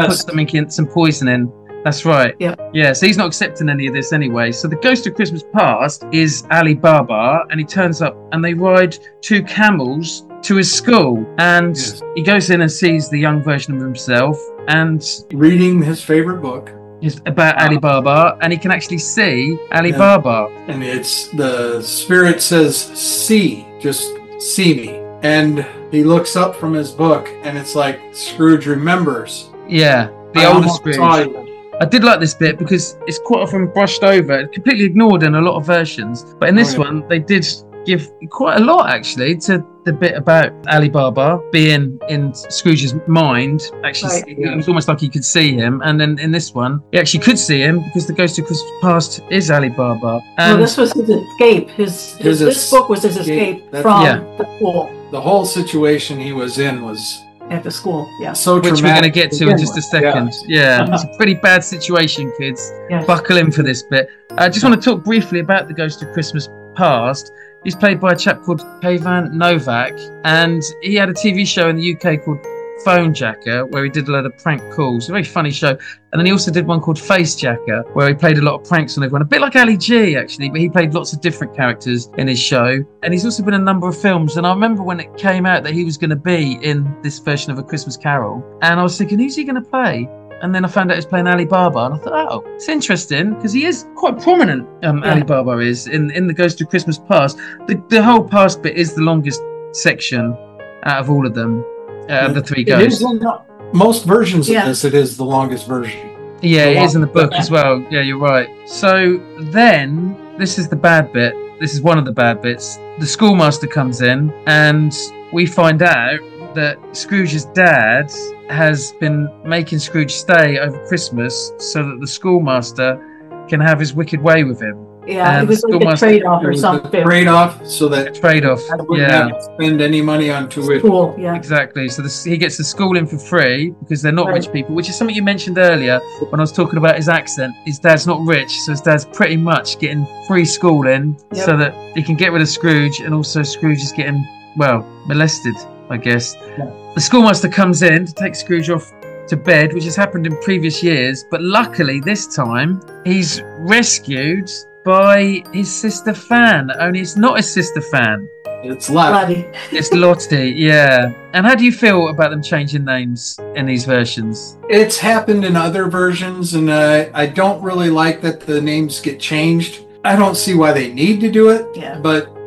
put some poison in. That's right. Yeah, so he's not accepting any of this anyway. So the Ghost of Christmas Past is Ali Baba, and he turns up and they ride 2 camels to his school. And he goes in and sees the young version of himself and reading his favorite book. Is about Ali Baba, and he can actually see Ali Baba. And it's the spirit says, "See, just see me." And he looks up from his book, and it's like Scrooge remembers. Yeah, the older Scrooge. I did like this bit because it's quite often brushed over, completely ignored in a lot of versions. But in this one, they did give quite a lot actually to the bit about Ali Baba being in Scrooge's mind. Actually, it was almost like he could see him. And then in this one, he actually could see him because the Ghost of Christmas Past is Ali Baba. And this was his escape. This book was his escape from the school. The whole situation he was in was at the school, so which we're going to get to in just a second. It's a pretty bad situation, kids. Buckle in for this bit. I just want to talk briefly about the Ghost of Christmas Past. He's played by a chap called Kayvan Novak, and he had a TV show in the UK called Phone Jacker, where he did a lot of prank calls. A very funny show. And then he also did one called Face Jacker, where he played a lot of pranks on everyone. A bit like Ali G, actually, but he played lots of different characters in his show. And he's also been in a number of films. And I remember when it came out that he was going to be in this version of A Christmas Carol. And I was thinking, who's he going to play? And then I found out he's playing Ali Baba. And I thought, oh, it's interesting, because he is quite prominent, Ali Baba is, in the Ghost of Christmas Past. The whole past bit is the longest section out of all of them. The 3 ghosts. Most versions of this, it is the longest version. Yeah, it is in the book as well. Yeah, you're right. So then, this is the bad bit. This is one of the bad bits. The schoolmaster comes in, and we find out that Scrooge's dad has been making Scrooge stay over Christmas so that the schoolmaster can have his wicked way with him. Yeah, it was like a trade-off or something. Trade-off, so that trade-off. Wouldn't have to spend any money on tuition. School, yeah. Exactly. So he gets the school in for free because they're not rich people, which is something you mentioned earlier when I was talking about his accent. His dad's not rich, so his dad's pretty much getting free schooling so that he can get rid of Scrooge, and also Scrooge is getting, molested, I guess. Yeah. The schoolmaster comes in to take Scrooge off to bed, which has happened in previous years, but luckily this time he's rescued by his sister Fan. Only it's not his sister Fan. It's Lottie. It's Lottie, yeah. And how do you feel about them changing names in these versions? It's happened in other versions, and I don't really like that the names get changed. I don't see why they need to do it, but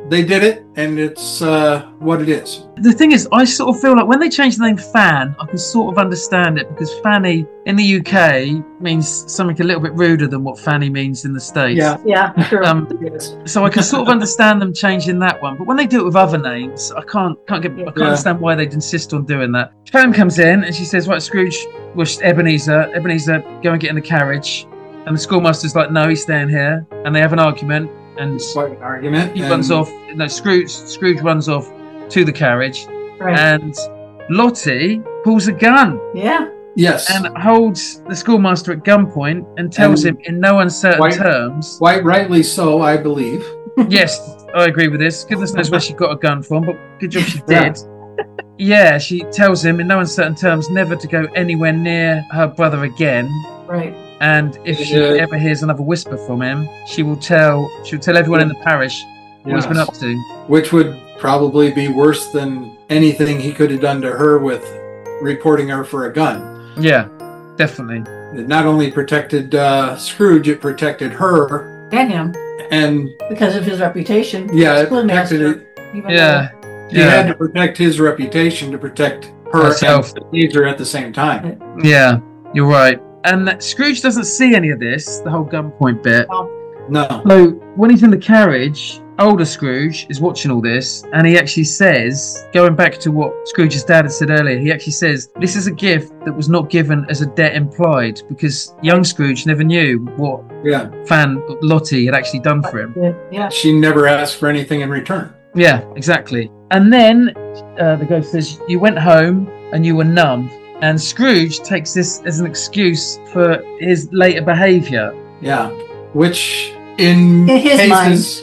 they did it, and it's what it is. The thing is, I sort of feel like when they changed the name Fan, I can sort of understand it, because Fanny in the UK means something a little bit ruder than what Fanny means in the States. Yeah, sure. So I can sort of understand them changing that one, but when they do it with other names, I can't understand why they'd insist on doing that. Fan comes in and she says, "Right, Scrooge, Ebenezer, go and get in the carriage." And the schoolmaster's like, "No, he's staying here." And they have an argument, and Quite an argument. he runs off. No, Scrooge runs off to the carriage, Right. and Lottie pulls a gun. Yeah. Yes. And holds the schoolmaster at gunpoint and tells him in no uncertain terms. Quite rightly so, I believe. Yes, I agree with this. Goodness knows where she got a gun from, but good job she did. Yeah, she tells him in no uncertain terms never to go anywhere near her brother again. Right. And if she ever hears another whisper from him, she'll tell everyone in the parish what he's been up to. Which would probably be worse than anything he could have done to her with reporting her for a gun. Yeah, definitely. It not only protected Scrooge, it protected her. And him. And because of his reputation. Yeah, it protected it. Yeah. He had to protect his reputation to protect her herself and Caesar at the same time. Yeah, you're right. And Scrooge doesn't see any of this, the whole gunpoint bit. No. So when he's in the carriage, older Scrooge is watching all this, and he actually says, going back to what Scrooge's dad had said earlier, he actually says, "This is a gift that was not given as a debt implied," because young Scrooge never knew what Fan Lottie had actually done for him. Yeah. She never asked for anything in return. Yeah, exactly. And then the ghost says, "You went home and you were numb." And Scrooge takes this as an excuse for his later behaviour. Yeah, which in his cases,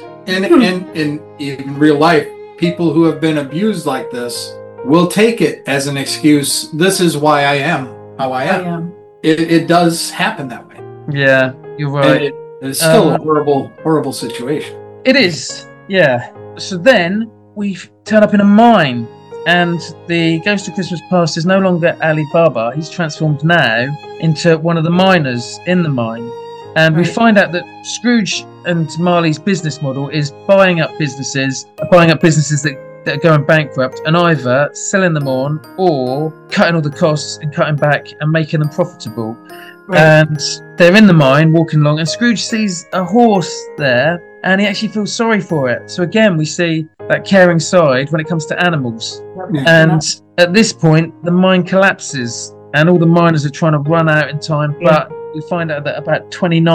in real life, people who have been abused like this will take it as an excuse. This is why I am how I am. It does happen that way. Yeah, you're right. It's still a horrible, horrible situation. It is, yeah. So then we turn up in a mine, and the Ghost of Christmas Past is no longer Ali Baba. He's transformed now into one of the miners in the mine. And we find out that Scrooge and Marley's business model is buying up businesses that are going bankrupt, and either selling them on or cutting all the costs and cutting back and making them profitable. Right. And they're in the mine walking along, and Scrooge sees a horse there, and he actually feels sorry for it. So again, we see that caring side when it comes to animals. Yeah. And at this point, the mine collapses, and all the miners are trying to run out in time, but we find out that about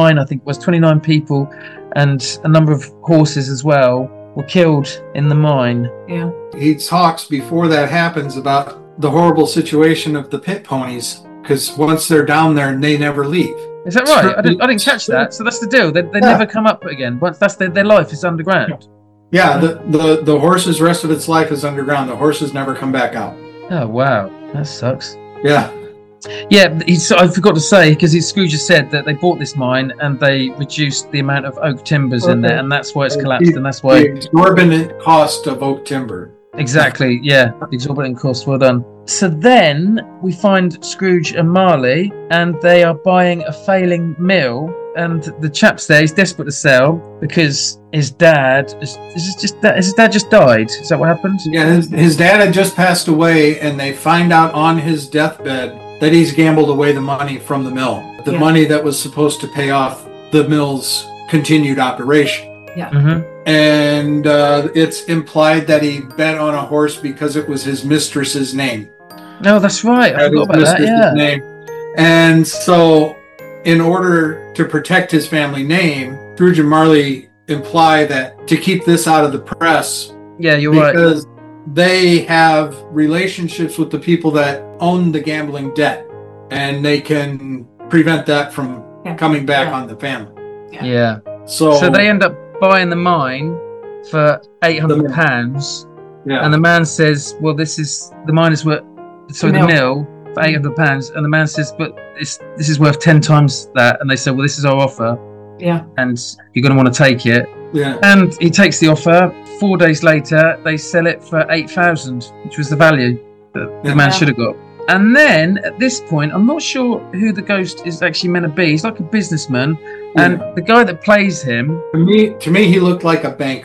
29 people and a number of horses as well were killed in the mine. Yeah. He talks before that happens about the horrible situation of the pit ponies, because once they're down there, they never leave. Is that right? I didn't catch that. So that's the deal. They never come up again. Once that's their life is underground. Yeah, the horse's rest of its life is underground. The horses never come back out. Oh wow, that sucks. Yeah. Yeah, I forgot to say, because Scrooge has said that they bought this mine and they reduced the amount of oak timbers in there, and that's why it's collapsed, and that's why... The exorbitant cost of oak timber. Exactly, yeah, the exorbitant cost, well done. So then we find Scrooge and Marley, and they are buying a failing mill, and the chap's there, he's desperate to sell, because his dad just died. Is that what happened? Yeah, his dad had just passed away, and they find out on his deathbed that he's gambled away the money from the mill. The money that was supposed to pay off the mill's continued operation. Yeah. Mm-hmm. And it's implied that he bet on a horse because it was his mistress's name. No, that's right. I forgot about that, yeah. Name. And so, in order to protect his family name, Scrooge and Marley imply that to keep this out of the press. Yeah, you're right. Because they have relationships with the people that own the gambling debt, and they can prevent that from coming back on the family. Yeah. So they end up buying the mine for £800, and the man says, "Well, the mill for £800," and the man says, "But this is worth 10 times that," and they say, "Well, this is our offer, and you're going to want to take it." Yeah. And he takes the offer. 4 days later, they sell it for $8,000, which was the value that the man should have got. And then at this point, I'm not sure who the ghost is actually meant to be. He's like a businessman, and the guy that plays him. To me, he looked like a banker.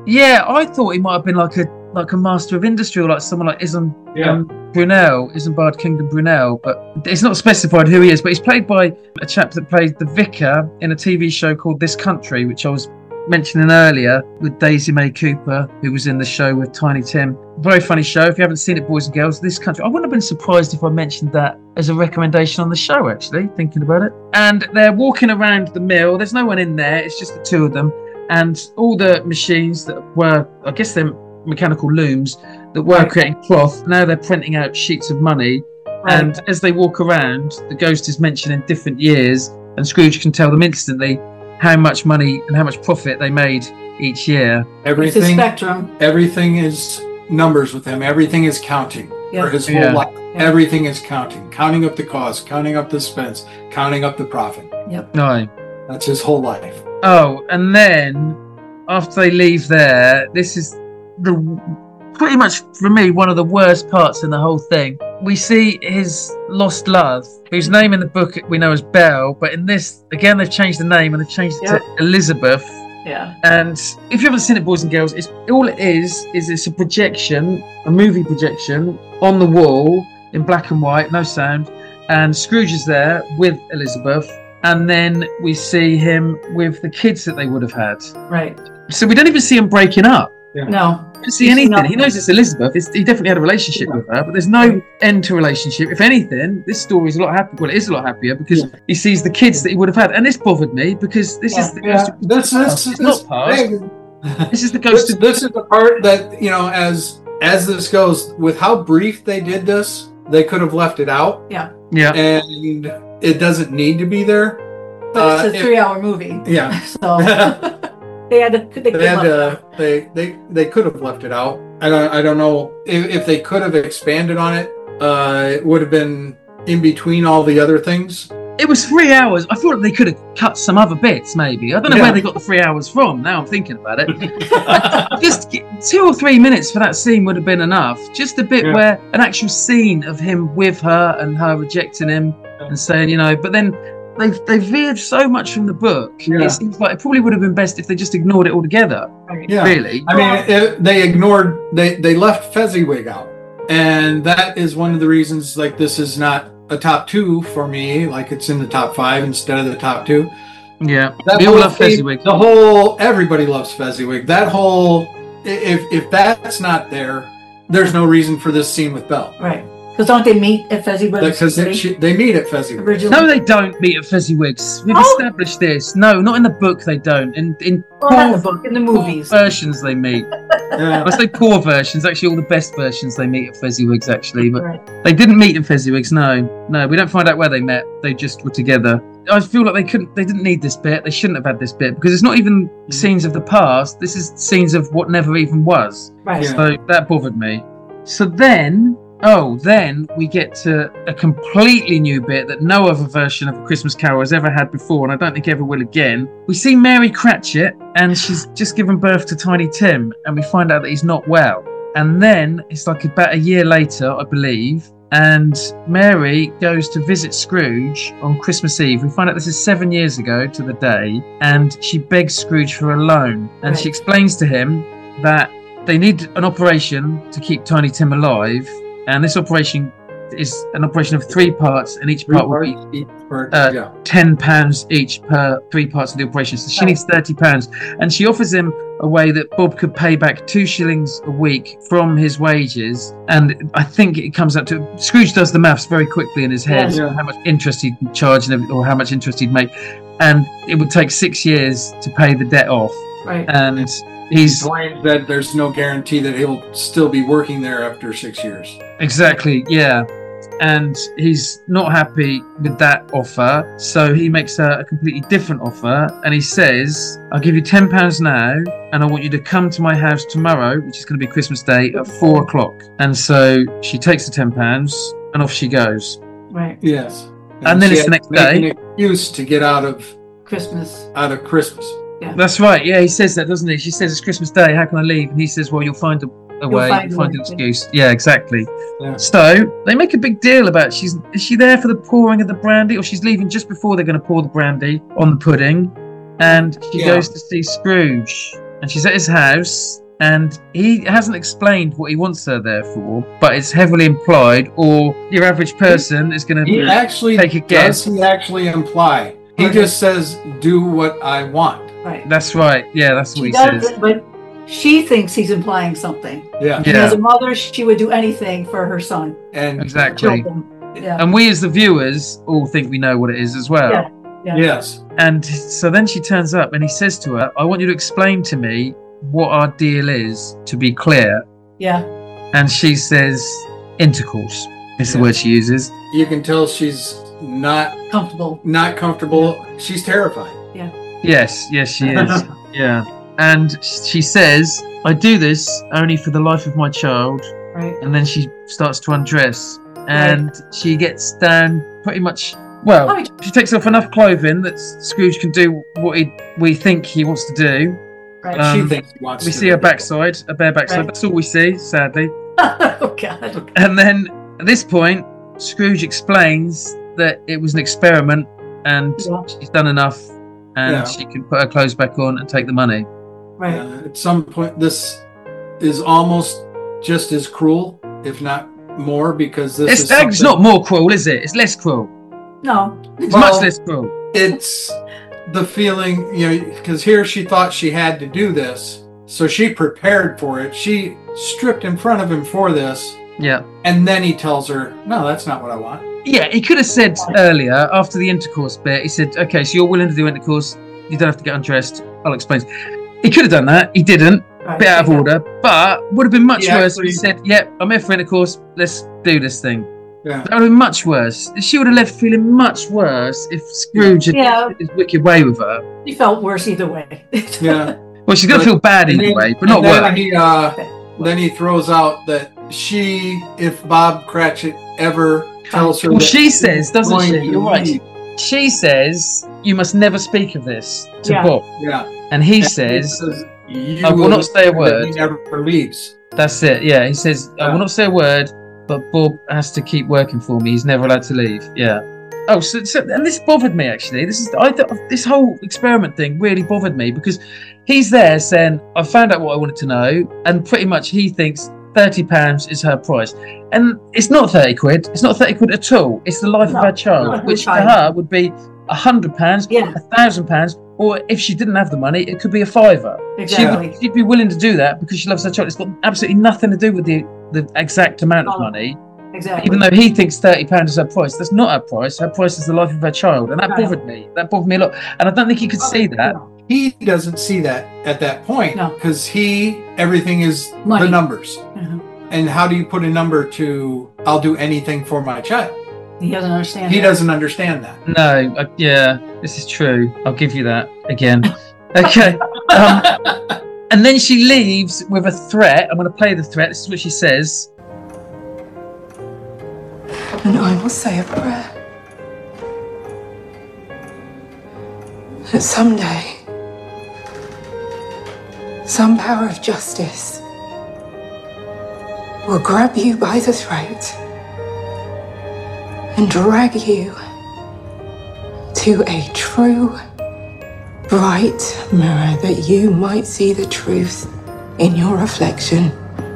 Yeah, I thought he might have been like a master of industry, or like someone like Isambard Kingdom Brunel, but it's not specified who he is. But he's played by a chap that played the vicar in a TV show called This Country, which I was mentioning earlier, with Daisy May Cooper, who was in the show with Tiny Tim. Very funny show. If you haven't seen it, boys and girls, This Country. I wouldn't have been surprised if I mentioned that as a recommendation on the show, actually, thinking about it. And they're walking around the mill. There's no one in there. It's just the two of them. And all the machines that were, I guess they're mechanical looms, that were creating cloth, now they're printing out sheets of money. Right. And as they walk around, the ghost is mentioning different years, and Scrooge can tell them instantly how much money and how much profit they made each year. It's a spectrum. Everything is numbers with him. Everything is counting for his whole life. Yeah. Everything is counting up the cost, counting up the expense, counting up the profit. Yep. No. That's his whole life. Oh, and then after they leave there, this is pretty much for me one of the worst parts in the whole thing. We see his lost love, whose name in the book we know as Belle, but in this, again, they've changed the name and they've changed it to Elizabeth. Yeah. And if you haven't seen it, boys and girls, it's a projection, a movie projection on the wall in black and white, no sound, and Scrooge is there with Elizabeth, and then we see him with the kids that they would have had. Right. So we don't even see him breaking up. Yeah. No. We don't see anything. He knows it's Elizabeth. He definitely had a relationship with her, but there's no end to relationship. If anything, this story is a lot happier. Well, it is a lot happier because he sees the kids that he would have had, and this bothered me because this is the ghost of this not past. This is the ghost of. This is the part that, you know, as this goes, with how brief they did this, they could have left it out. Yeah. Yeah. And it doesn't need to be there. But it's a 3-hour movie. Yeah. So they could have left it out. I don't know if they could have expanded on it. It would have been in between all the other things. It was 3 hours. I thought they could have cut some other bits, maybe. I don't know where they got the 3 hours from. Now I'm thinking about it. Just 2 or 3 minutes for that scene would have been enough. Just a bit where an actual scene of him with her and her rejecting him and saying, you know, but then they veered so much from the book. It seems like it probably would have been best if they just ignored it altogether. Yeah. Really. I mean, they left Fezziwig out. And that is one of the reasons, like, this is not a top 2 for me, like it's in the top 5 instead of the top 2. Yeah, we all love Fezziwig. Everybody loves Fezziwig. That whole, if that's not there, there's no reason for this scene with Belle. Right. Because don't they meet at Fezziwig's? Because they meet at Fezziwig's. No, they don't meet at Fezziwig's. We've established this. No, not in the book. They don't. In the book, in the movies, versions they meet. I say poor versions. Actually, all the best versions they meet at Fezziwig's. Actually, but they didn't meet at Fezziwig's. No, we don't find out where they met. They just were together. I feel like they didn't need this bit. They shouldn't have had this bit because it's not even scenes of the past. This is scenes of what never even was. Right. Yeah. So that bothered me. So then we get to a completely new bit that no other version of A Christmas Carol has ever had before, and I don't think ever will again. We see Mary Cratchit, and she's just given birth to Tiny Tim, and we find out that he's not well. And then it's like about a year later, I believe, and Mary goes to visit Scrooge on Christmas Eve. We find out this is 7 years ago to the day, and she begs Scrooge for a loan, and she explains to him that they need an operation to keep Tiny Tim alive. And this operation is an operation of 3 parts, and each part will be £10 each per 3 parts of the operation. So she needs £30, and she offers him a way that Bob could pay back 2 shillings a week from his wages. And I think it comes up to Scrooge does the maths very quickly in his head, how much interest he'd charge or how much interest he'd make, and it would take 6 years to pay the debt off. Right. And he's claimed that there's no guarantee that he'll still be working there after 6 years. Exactly, yeah. And he's not happy with that offer, so he makes her a completely different offer, and he says, I'll give you £10 now, and I want you to come to my house tomorrow, which is going to be Christmas Day, at 4 o'clock. And so she takes the £10 and off she goes. Right. Yes. And then it's the next day. An excuse to get out of Christmas. Yeah. That's right. Yeah, he says that, doesn't he? She says it's Christmas Day. How can I leave? And he says, well, you'll find a way. You'll find an excuse. Yeah, exactly. Yeah. So they make a big deal about is she there for the pouring of the brandy, or she's leaving just before they're going to pour the brandy on the pudding, and she goes to see Scrooge. and she's at his house, and he hasn't explained what he wants her there for, but it's heavily implied, or your average person is going to take a guess. Does he actually imply? He just says, do what I want. Right. That's right. Yeah, that's what he says. But she thinks he's implying something. Yeah. And as a mother, she would do anything for her son. And exactly. Yeah. And we as the viewers all think we know what it is as well. Yeah. Yeah. Yes. And so then she turns up and he says to her, I want you to explain to me what our deal is, to be clear. Yeah. And she says, intercourse is the word she uses. You can tell she's not comfortable. She's terrified. Yeah. Yes, she is. Yeah. And she says, I do this only for the life of my child. Right. And then she starts to undress. And she gets down pretty much, she takes off enough clothing that Scrooge can do what we think he wants to do. Right. She thinks he wants we to see her backside, a bare backside. Right. That's all we see, sadly. Oh, God. And then at this point, Scrooge explains that it was an experiment and she's done enough and she can put her clothes back on and take the money. Right. At some point, this is almost just as cruel, if not more, because it's not more cruel, is it? It's less cruel. No. It's much less cruel. It's the feeling, because here she thought she had to do this, so she prepared for it. She stripped in front of him for this. Yeah. And then he tells her, no, that's not what I want. Yeah, he could have said earlier, after the intercourse bit, he said, okay, so you're willing to do intercourse, you don't have to get undressed, I'll explain. He could have done that, he didn't, bit out of order, but would have been much worse if he said, yep, I'm here for intercourse, let's do this thing. Yeah. That would have been much worse. She would have left feeling much worse if Scrooge had his wicked way with her. She felt worse either way. Yeah. Well, she's going to feel bad either way, but not worse. Then he throws out that if Bob Cratchit ever tells her... Well, she says, doesn't she? You're right. She says, you must never speak of this to Bob. Yeah. And he says, I will not say a word. He never leaves. That's it, yeah. He says, I will not say a word, but Bob has to keep working for me. He's never allowed to leave. Yeah. Oh, so and this bothered me, actually. This whole experiment thing really bothered me because he's there saying, I found out what I wanted to know, and pretty much he thinks £30 is her price. And it's not 30 quid. It's not 30 quid at all. It's the life of her child, which for her would be £100, £1,000, or if she didn't have the money, it could be a fiver. Exactly. She'd be willing to do that because she loves her child. It's got absolutely nothing to do with the exact amount of money. Exactly. Even though he thinks £30 is her price, that's not her price. Her price is the life of her child, and that bothered me. That bothered me a lot, and I don't think he could see that. He doesn't see that at that point because everything is money. The numbers. Mm-hmm. And how do you put a number to I'll do anything for my child? He doesn't understand. He doesn't understand that. No, this is true. I'll give you that again. Okay. And then she leaves with a threat. I'm going to play the threat. This is what she says. And I will say a prayer that someday some power of justice will grab you by the throat and drag you to a true, bright mirror that you might see the truth in your reflection,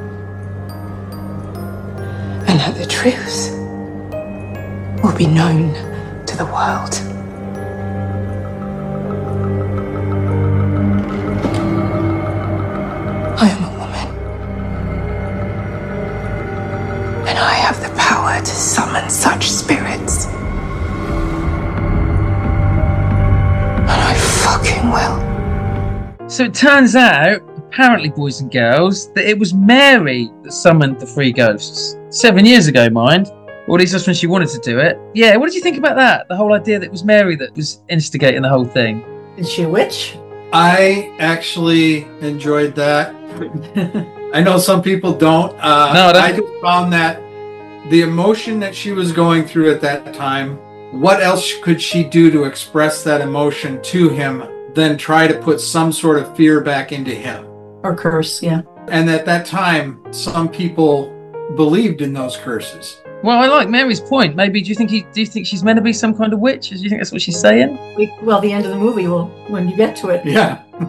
and that the truth will be known to the world. I am a woman, and I have the power to summon such spirits. And I fucking will. So it turns out, apparently, boys and girls, that it was Mary that summoned the three ghosts. 7 years ago, mind. Or at least that's when she wanted to do it. Yeah, what did you think about that? The whole idea that it was Mary that was instigating the whole thing. Is she a witch? I actually enjoyed that. I know some people don't. I just found that the emotion that she was going through at that time, what else could she do to express that emotion to him than try to put some sort of fear back into him? Or curse, yeah. And at that time, some people believed in those curses. Well, I like Mary's point. Maybe do you think she's meant to be some kind of witch? Do you think that's what she's saying? The end of the movie will when you get to it. Yeah.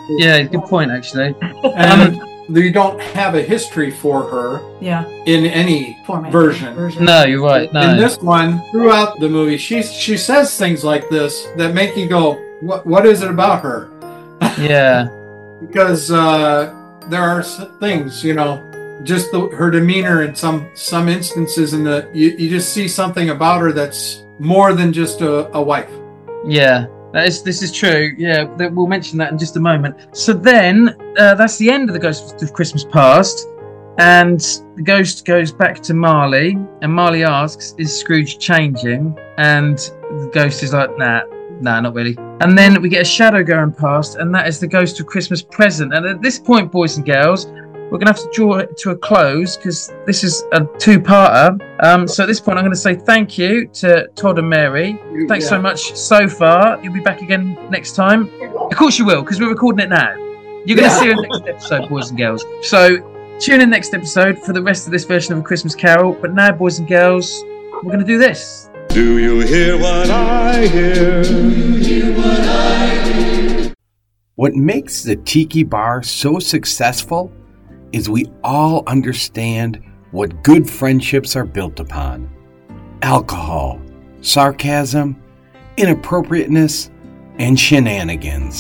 Yeah, good point, actually. And you don't have a history for her in any version. No, you're right. No. In this one, throughout the movie, she says things like this that make you go, what is it about her? Yeah. Because there are things, just her demeanor in some instances, you just see something about her that's more than just a wife. Yeah. This is true. Yeah, we'll mention that in just a moment. So then, that's the end of the Ghost of Christmas Past, and the ghost goes back to Marley, and Marley asks, "Is Scrooge changing?" And the ghost is like, "Nah, not really." And then we get a shadow going past, and that is the Ghost of Christmas Present. And at this point, boys and girls, we're going to have to draw it to a close because this is a two-parter. So at this point, I'm going to say thank you to Todd and Mary. Thanks so much so far. You'll be back again next time. Of course you will, because we're recording it now. You're going to see it in the next episode, boys and girls. So tune in next episode for the rest of this version of A Christmas Carol. But now, boys and girls, we're going to do this. Do you hear what I hear? Do you hear what I hear? What makes the Tiki Bar so successful is we all understand what good friendships are built upon. Alcohol, sarcasm, inappropriateness, and shenanigans.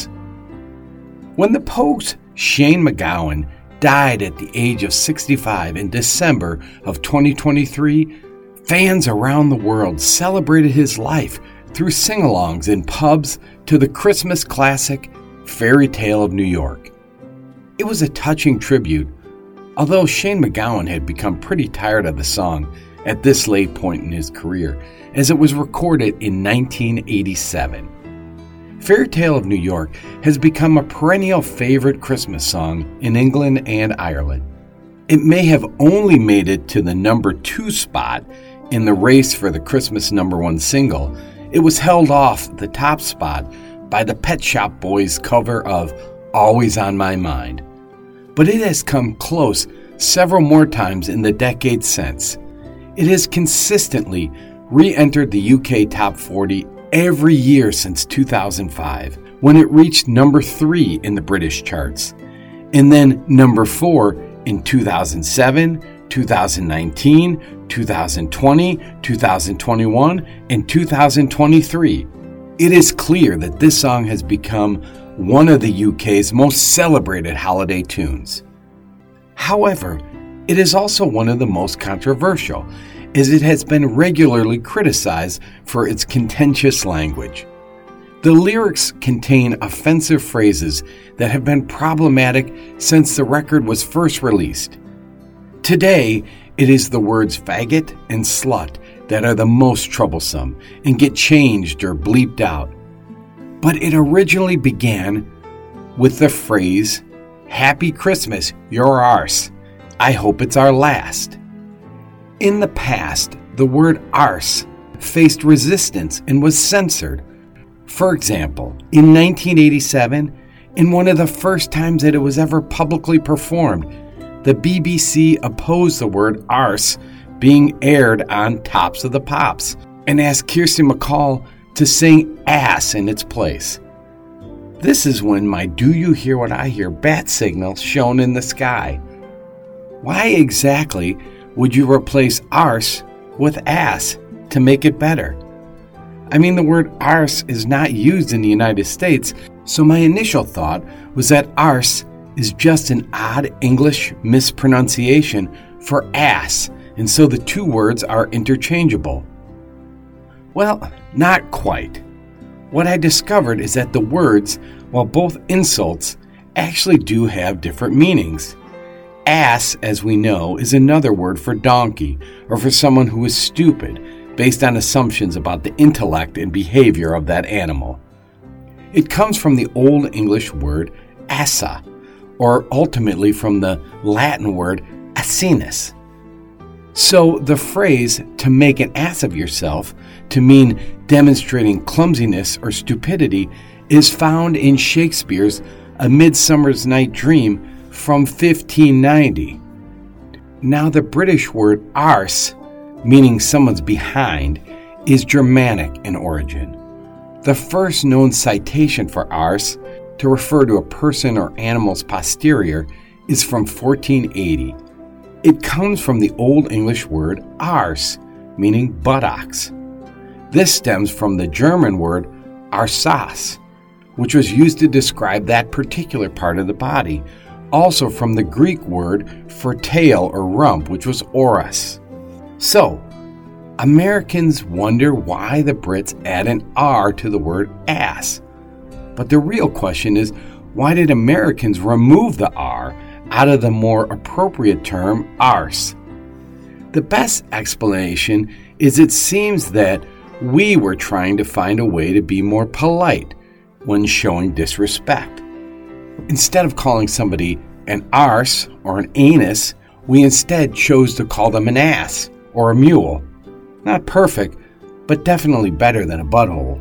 When the Pogues' Shane MacGowan died at the age of 65 in December of 2023, fans around the world celebrated his life through sing-alongs in pubs to the Christmas classic Fairy Tale of New York. It was a touching tribute, although Shane MacGowan had become pretty tired of the song at this late point in his career, as it was recorded in 1987. Fairy Tale of New York has become a perennial favorite Christmas song in England and Ireland. It may have only made it to the number 2 spot in the race for the Christmas number 1 single. It was held off the top spot by the Pet Shop Boys cover of Always on My Mind. But it has come close several more times in the decades since. It has consistently re-entered the UK Top 40 every year since 2005, when it reached number 3 in the British charts, and then number 4 in 2007, 2019, 2020, 2021, and 2023. It is clear that this song has become one of the UK's most celebrated holiday tunes. However, it is also one of the most controversial, as it has been regularly criticized for its contentious language. The lyrics contain offensive phrases that have been problematic since the record was first released. Today, it is the words faggot and slut that are the most troublesome and get changed or bleeped out. But it originally began with the phrase, "Happy Christmas, your arse. I hope it's our last." In the past, the word arse faced resistance and was censored. For example, in 1987, in one of the first times that it was ever publicly performed, the BBC opposed the word arse being aired on Tops of the Pops and asked Kirsty MacColl to sing ass in its place. This is when my "Do you hear what I hear" bat signal shone in the sky. Why exactly would you replace arse with ass to make it better? I mean, the word arse is not used in the United States, so my initial thought was that arse is just an odd English mispronunciation for ass, and so the two words are interchangeable. Well, not quite. What I discovered is that the words, while both insults, actually do have different meanings. Ass, as we know, is another word for donkey, or for someone who is stupid, based on assumptions about the intellect and behavior of that animal. It comes from the Old English word assa, or ultimately from the Latin word asinus. So the phrase "to make an ass of yourself," to mean demonstrating clumsiness or stupidity, is found in Shakespeare's A Midsummer's Night Dream from 1590. Now the British word arse, meaning someone's behind, is Germanic in origin. The first known citation for arse to refer to a person or animal's posterior is from 1480. It comes from the Old English word ars, meaning buttocks. This stems from the German word arsas, which was used to describe that particular part of the body, also from the Greek word for tail or rump, which was oras. So, Americans wonder why the Brits add an R to the word ass. But the real question is, why did Americans remove the R out of the more appropriate term arse? The best explanation is it seems that we were trying to find a way to be more polite when showing disrespect. Instead of calling somebody an arse or an anus, we instead chose to call them an ass or a mule. Not perfect, but definitely better than a butthole.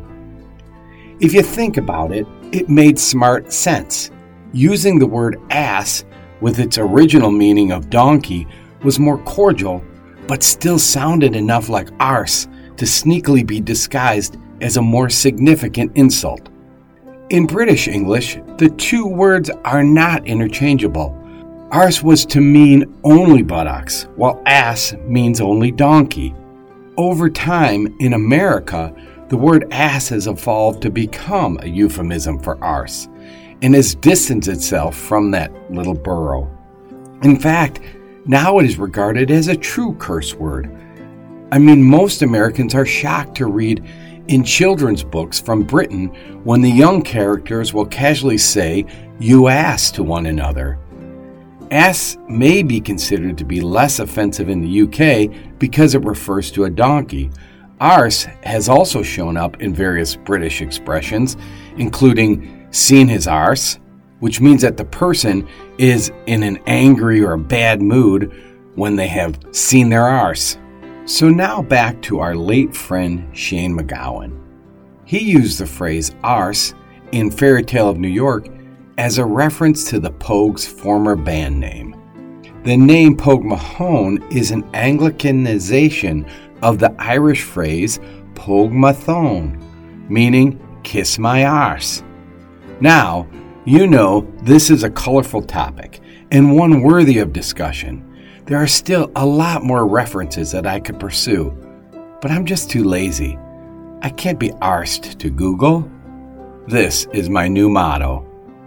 If you think about it, it made smart sense. Using the word ass with its original meaning of donkey was more cordial, but still sounded enough like arse to sneakily be disguised as a more significant insult. In British English, the two words are not interchangeable. Arse was to mean only buttocks, while ass means only donkey. Over time, in America, the word ass has evolved to become a euphemism for arse, and has distanced itself from that little borough. In fact, now it is regarded as a true curse word. I mean, most Americans are shocked to read in children's books from Britain when the young characters will casually say, "you ass" to one another. Ass may be considered to be less offensive in the UK because it refers to a donkey. Arse has also shown up in various British expressions, including seen his arse, which means that the person is in an angry or a bad mood when they have seen their arse. So now back to our late friend Shane MacGowan. He used the phrase arse in Fairy Tale of New York as a reference to the Pogues' former band name. The name Pogue Mahone is an Anglicanization of the Irish phrase Pogue Mathone, meaning kiss my arse. Now, you know this is a colorful topic and one worthy of discussion. There are still a lot more references that I could pursue, but I'm just too lazy. I can't be arsed to Google. This is my new motto.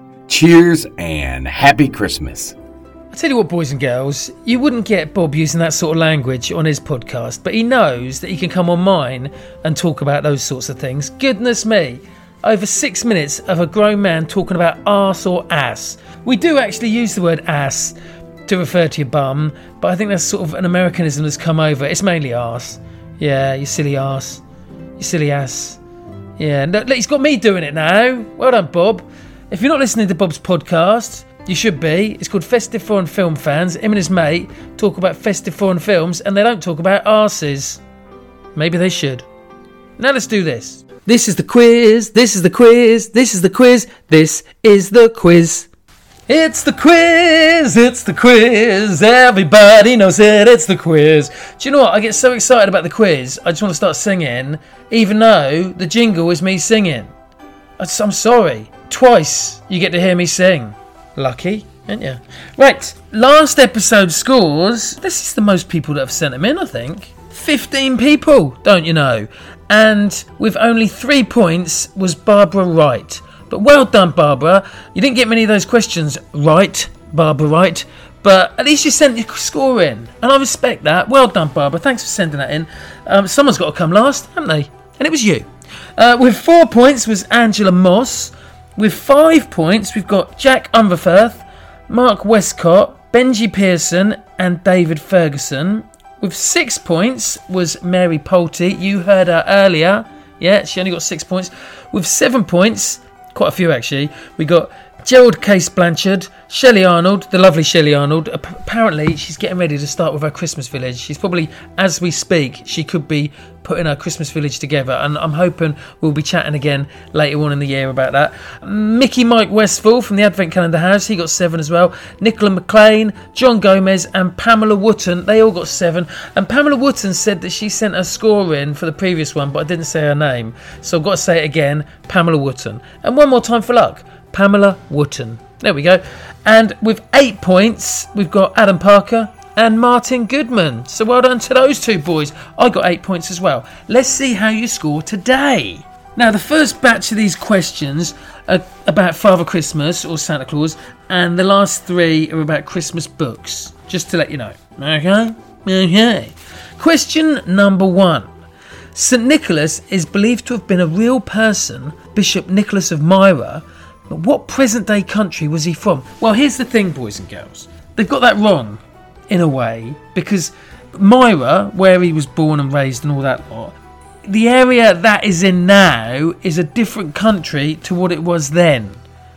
Cheers and Happy Christmas. I tell you what, boys and girls, you wouldn't get Bob using that sort of language on his podcast, but he knows that he can come on mine and talk about those sorts of things. Goodness me, over 6 minutes of a grown man talking about arse or ass. We do actually use the word ass to refer to your bum, but I think that's sort of an Americanism that's come over. It's mainly arse. Yeah, you silly arse. You silly ass. Yeah, look, he's got me doing it now. Well done, Bob. If you're not listening to Bob's podcast, you should be. It's called Festive Foreign Film Fans. Him and his mate talk about festive foreign films and they don't talk about arses. Maybe they should. Now let's do this. This is the quiz. This is the quiz. This is the quiz. This is the quiz. It's the quiz. It's the quiz. Everybody knows it. It's the quiz. Do you know what? I get so excited about the quiz. I just want to start singing, even though the jingle is me singing. I'm sorry. Twice you get to hear me sing. Lucky, ain't you? Right, last episode scores. This is the most people that have sent them in, I think. 15 people, don't you know? And with only 3 points was Barbara Wright. But well done, Barbara. You didn't get many of those questions right, Barbara Wright. But at least you sent your score in. And I respect that. Well done, Barbara. Thanks for sending that in. Someone's got to come last, haven't they? And it was you. With 4 points was Angela Moss. With 5 points, we've got Jack Umberfirth, Mark Westcott, Benji Pearson and David Ferguson. With 6 points was Mary Poulty. You heard her earlier. Yeah, she only got 6 points. With 7 points, quite a few actually, we got Gerald Case Blanchard, Shelley Arnold, the lovely Shelley Arnold. Apparently, she's getting ready to start with her Christmas village. She's probably, as we speak, she could be putting her Christmas village together. And I'm hoping we'll be chatting again later on in the year about that. Mickey Mike Westfall from the Advent Calendar House, he got 7 as well. Nicola McLean, John Gomez and Pamela Wotton, they all got 7. And Pamela Wotton said that she sent her score in for the previous one, but I didn't say her name. So I've got to say it again, Pamela Wotton. And one more time for luck. Pamela Wootton. There we go. And with 8 points, we've got Adam Parker and Martin Goodman. So well done to those two boys. I got 8 points as well. Let's see how you score today. Now, the first batch of these questions are about Father Christmas or Santa Claus, and the last 3 are about Christmas books, just to let you know. Okay. Question number 1. St. Nicholas is believed to have been a real person, Bishop Nicholas of Myra, but what present-day country was he from? Well, here's the thing, boys and girls. They've got that wrong, in a way, because Myra, where he was born and raised and all that lot, the area that is in now is a different country to what it was then.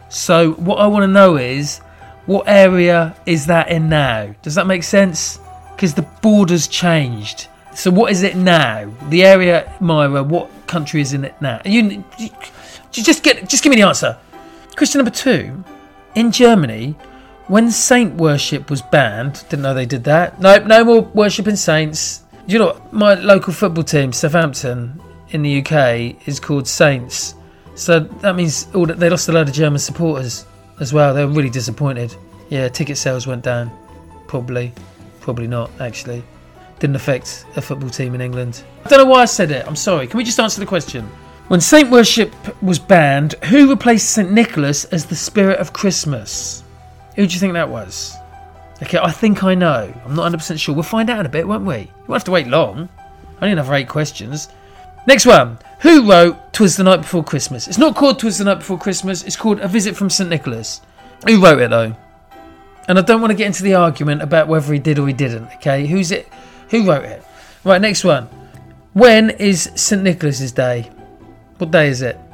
So what I want to know is, what area is that in now? Does that make sense? Because the border's changed. So what is it now? The area, Myra, what country is in it now? You just give me the answer. Question number 2. In Germany, when saint worship was banned, didn't know they did that. Nope, no more worshipping saints. Do you know what? My local football team, Southampton, in the UK, is called Saints. So that means they lost a load of German supporters as well. They were really disappointed. Yeah, ticket sales went down. Probably not, actually. Didn't affect a football team in England. I don't know why I said it. I'm sorry. Can we just answer the question? When saint worship was banned, who replaced St. Nicholas as the spirit of Christmas? Who do you think that was? Okay, I think I know. I'm not 100% sure. We'll find out in a bit, won't we? You won't have to wait long. Only another 8 questions. Next one. Who wrote 'Twas the Night Before Christmas? It's not called 'Twas the Night Before Christmas. It's called A Visit from St. Nicholas. Who wrote it, though? And I don't want to get into the argument about whether he did or he didn't, okay? Who's it? Who wrote it? Right, next one. When is St. Nicholas's Day? What day is it?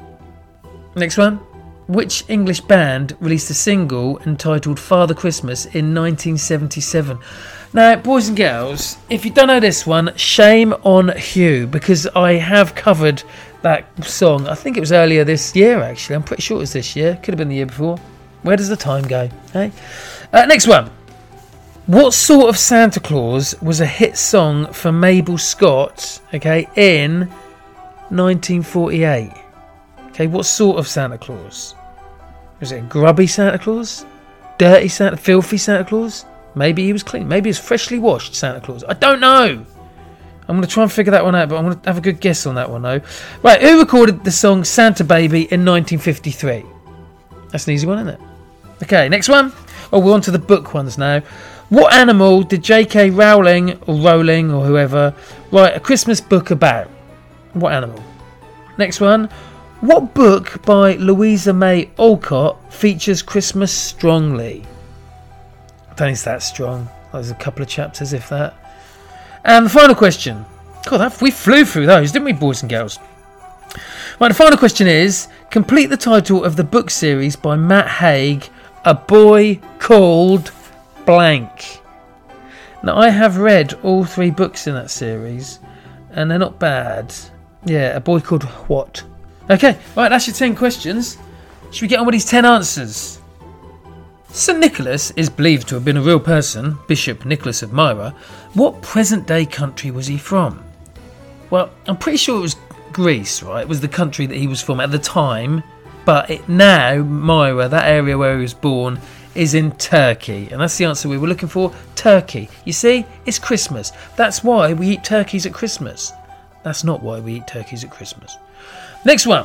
Next one. Which English band released a single entitled Father Christmas in 1977? Now, boys and girls, if you don't know this one, shame on Hugh, because I have covered that song. I think it was earlier this year, actually. I'm pretty sure it was this year. Could have been the year before. Where does the time go? Hey? Next one. What sort of Santa Claus was a hit song for Mabel Scott, okay, in 1948? Okay, what sort of Santa Claus? Was it a grubby Santa Claus? Dirty Santa? Filthy Santa Claus? Maybe he was clean. Maybe he was freshly washed Santa Claus. I don't know. I'm going to try and figure that one out, but I'm going to have a good guess on that one, though. Right, who recorded the song Santa Baby in 1953? That's an easy one, isn't it? Okay, next one. Oh, we're on to the book ones now. What animal did J.K. Rowling, or Rowling, or whoever, write a Christmas book about? What animal? Next one. What book by Louisa May Alcott features Christmas strongly? I don't think it's that strong. There's a couple of chapters, if that. And the final question. God, we flew through those, didn't we, boys and girls? Right, the final question is, complete the title of the book series by Matt Haig, A Boy Called Blank. Now, I have read all 3 books in that series, and they're not bad. Yeah, A Boy Called What? Okay, right, that's your 10 questions. Should we get on with these 10 answers? St. Nicholas is believed to have been a real person, Bishop Nicholas of Myra. What present-day country was he from? Well, I'm pretty sure it was Greece, right? It was the country that he was from at the time, but now, Myra, that area where he was born, is in Turkey. And that's the answer we were looking for, Turkey. You see, it's Christmas. That's why we eat turkeys at Christmas. That's not why we eat turkeys at Christmas. Next one.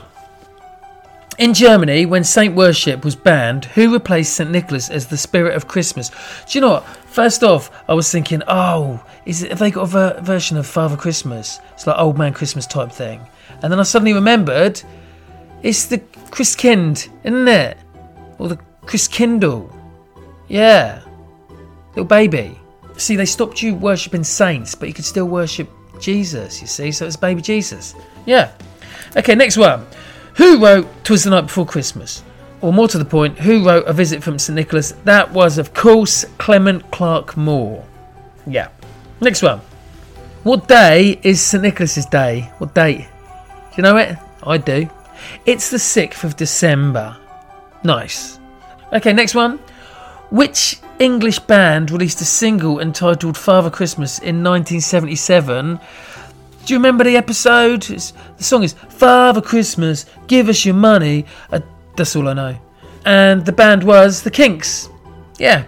In Germany, when saint worship was banned, who replaced St. Nicholas as the spirit of Christmas? Do you know what? First off, I was thinking, have they got a version of Father Christmas? It's like Old Man Christmas type thing. And then I suddenly remembered, it's the Christkind, isn't it? Or the Christkindl. Yeah. Little baby. See, they stopped you worshipping saints, but you could still worship Jesus, you see? So it's baby Jesus. Yeah. Okay, next one. Who wrote 'Twas the Night Before Christmas? Or more to the point, who wrote A Visit from St. Nicholas? That was, of course, Clement Clarke Moore. Yeah. Next one. What day is St. Nicholas's Day? What date? Do you know it? I do. It's the 6th of December. Nice. Okay, next one. Which English band released a single entitled Father Christmas in 1977? Do you remember the episode? The song is Father Christmas, give us your money. That's all I know. And the band was The Kinks. Yeah.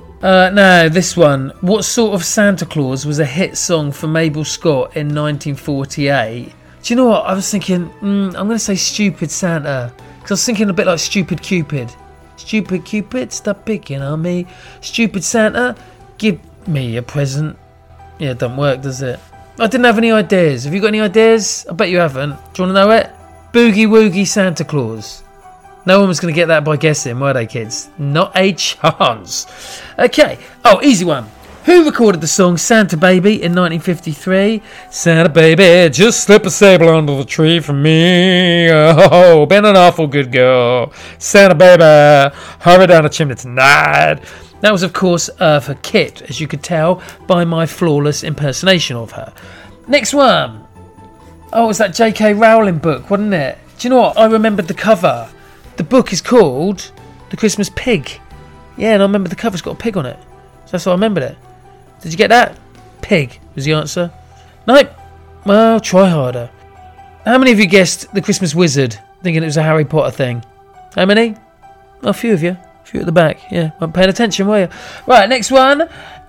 Now, this one. What sort of Santa Claus was a hit song for Mabel Scott in 1948? Do you know what? I was thinking, I'm going to say Stupid Santa. Because I was thinking a bit like Stupid Cupid. Stupid Cupid, stop picking on me. Stupid Santa, give me a present. Yeah, it doesn't work, does it? I didn't have any ideas. Have you got any ideas? I bet you haven't. Do you want to know it? Boogie Woogie Santa Claus. No one was going to get that by guessing, were they, kids? Not a chance. Okay. Oh, easy one. Who recorded the song Santa Baby in 1953? Santa Baby, just slip a sable under the tree for me. Oh, been an awful good girl. Santa Baby, hurry down the chimney tonight. That was, of course, Eartha Kitt, as you could tell by my flawless impersonation of her. Next one. Oh, it was that J.K. Rowling book, wasn't it? Do you know what? I remembered the cover. The book is called The Christmas Pig. Yeah, and I remember the cover's got a pig on it. So that's why I remembered it. Did you get that? Pig was the answer. Nope. Well, try harder. How many of you guessed The Christmas Wizard, thinking it was a Harry Potter thing? How many? Oh, a few of you. A few at the back. Yeah, weren't paying attention, were you? Right, next one.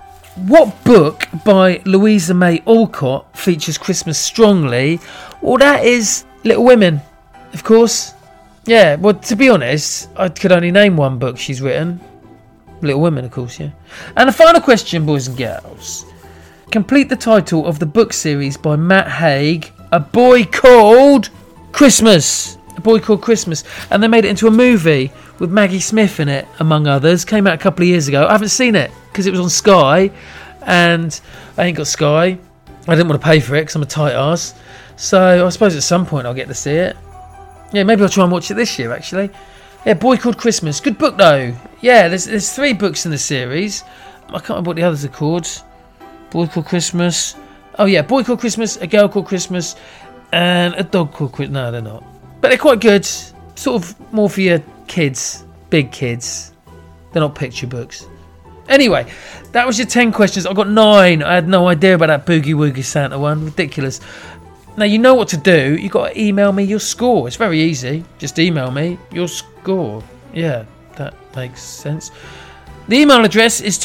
What book by Louisa May Alcott features Christmas strongly? Well, that is Little Women, of course. Yeah, well, to be honest, I could only name one book she's written. Little Women, of course, yeah. And the final question, boys and girls. Complete the title of the book series by Matt Haig, A Boy Called Christmas. A Boy Called Christmas. And they made it into a movie with Maggie Smith in it, among others. Came out a couple of years ago. I haven't seen it because it was on Sky. And I ain't got Sky. I didn't want to pay for it because I'm a tight ass. So I suppose at some point I'll get to see it. Yeah, maybe I'll try and watch it this year, actually. Yeah, Boy Called Christmas. Good book, though. Yeah, there's 3 books in the series. I can't remember what the others are called. Boy Called Christmas. Oh, yeah, Boy Called Christmas, A Girl Called Christmas, and A Dog Called Christmas. No, they're not. But they're quite good. Sort of more for your kids. Big kids. They're not picture books. Anyway, that was your 10 questions. I got 9. I had no idea about that Boogie Woogie Santa one. Ridiculous. Now, you know what to do. You've got to email me your score. It's very easy. Just email me your score. Yeah, that makes sense. The email address is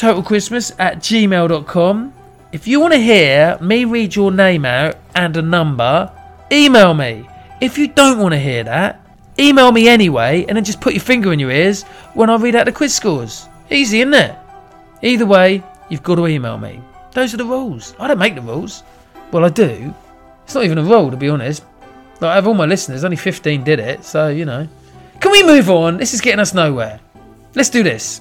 totalchristmas@gmail.com. If you want to hear me read your name out and a number, email me. If you don't want to hear that, email me anyway and then just put your finger in your ears when I read out the quiz scores. Easy, isn't it? Either way, you've got to email me. Those are the rules. I don't make the rules. Well, I do. It's not even a rule, to be honest. Like, out of all my listeners, only 15 did it, so, you know. Can we move on? This is getting us nowhere. Let's do this.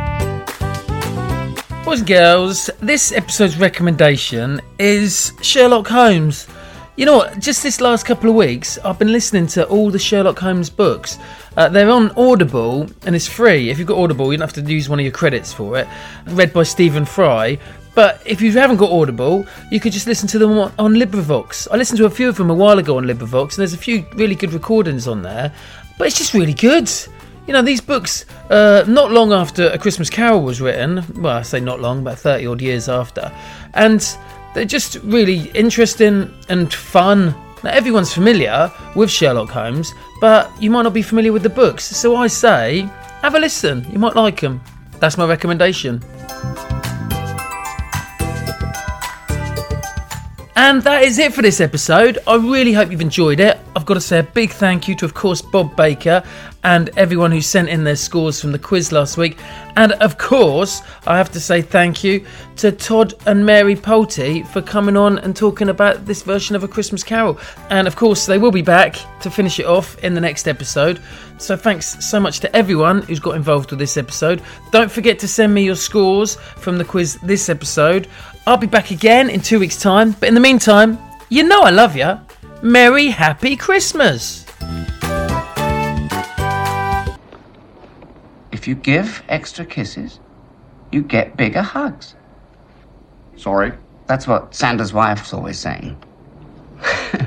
Boys and girls, this episode's recommendation is Sherlock Holmes. You know what? Just this last couple of weeks, I've been listening to all the Sherlock Holmes books. They're on Audible, and it's free. If you've got Audible, you don't have to use one of your credits for it. Read by Stephen Fry. But if you haven't got Audible, you could just listen to them on LibriVox. I listened to a few of them a while ago on LibriVox, and there's a few really good recordings on there. But it's just really good. You know, these books, not long after A Christmas Carol was written, well, I say not long, about 30 odd years after, and they're just really interesting and fun. Now, everyone's familiar with Sherlock Holmes, but you might not be familiar with the books. So I say, have a listen. You might like them. That's my recommendation. And that is it for this episode. I really hope you've enjoyed it. I've got to say a big thank you to, of course, Bob Baker and everyone who sent in their scores from the quiz last week. And, of course, I have to say thank you to Todd and Mary Pulte for coming on and talking about this version of A Christmas Carol. And, of course, they will be back to finish it off in the next episode. So thanks so much to everyone who's got involved with this episode. Don't forget to send me your scores from the quiz this episode. I'll be back again in 2 weeks' time. But in the meantime, you know I love you. Merry, happy Christmas. If you give extra kisses, you get bigger hugs. Sorry? That's what Santa's wife's always saying.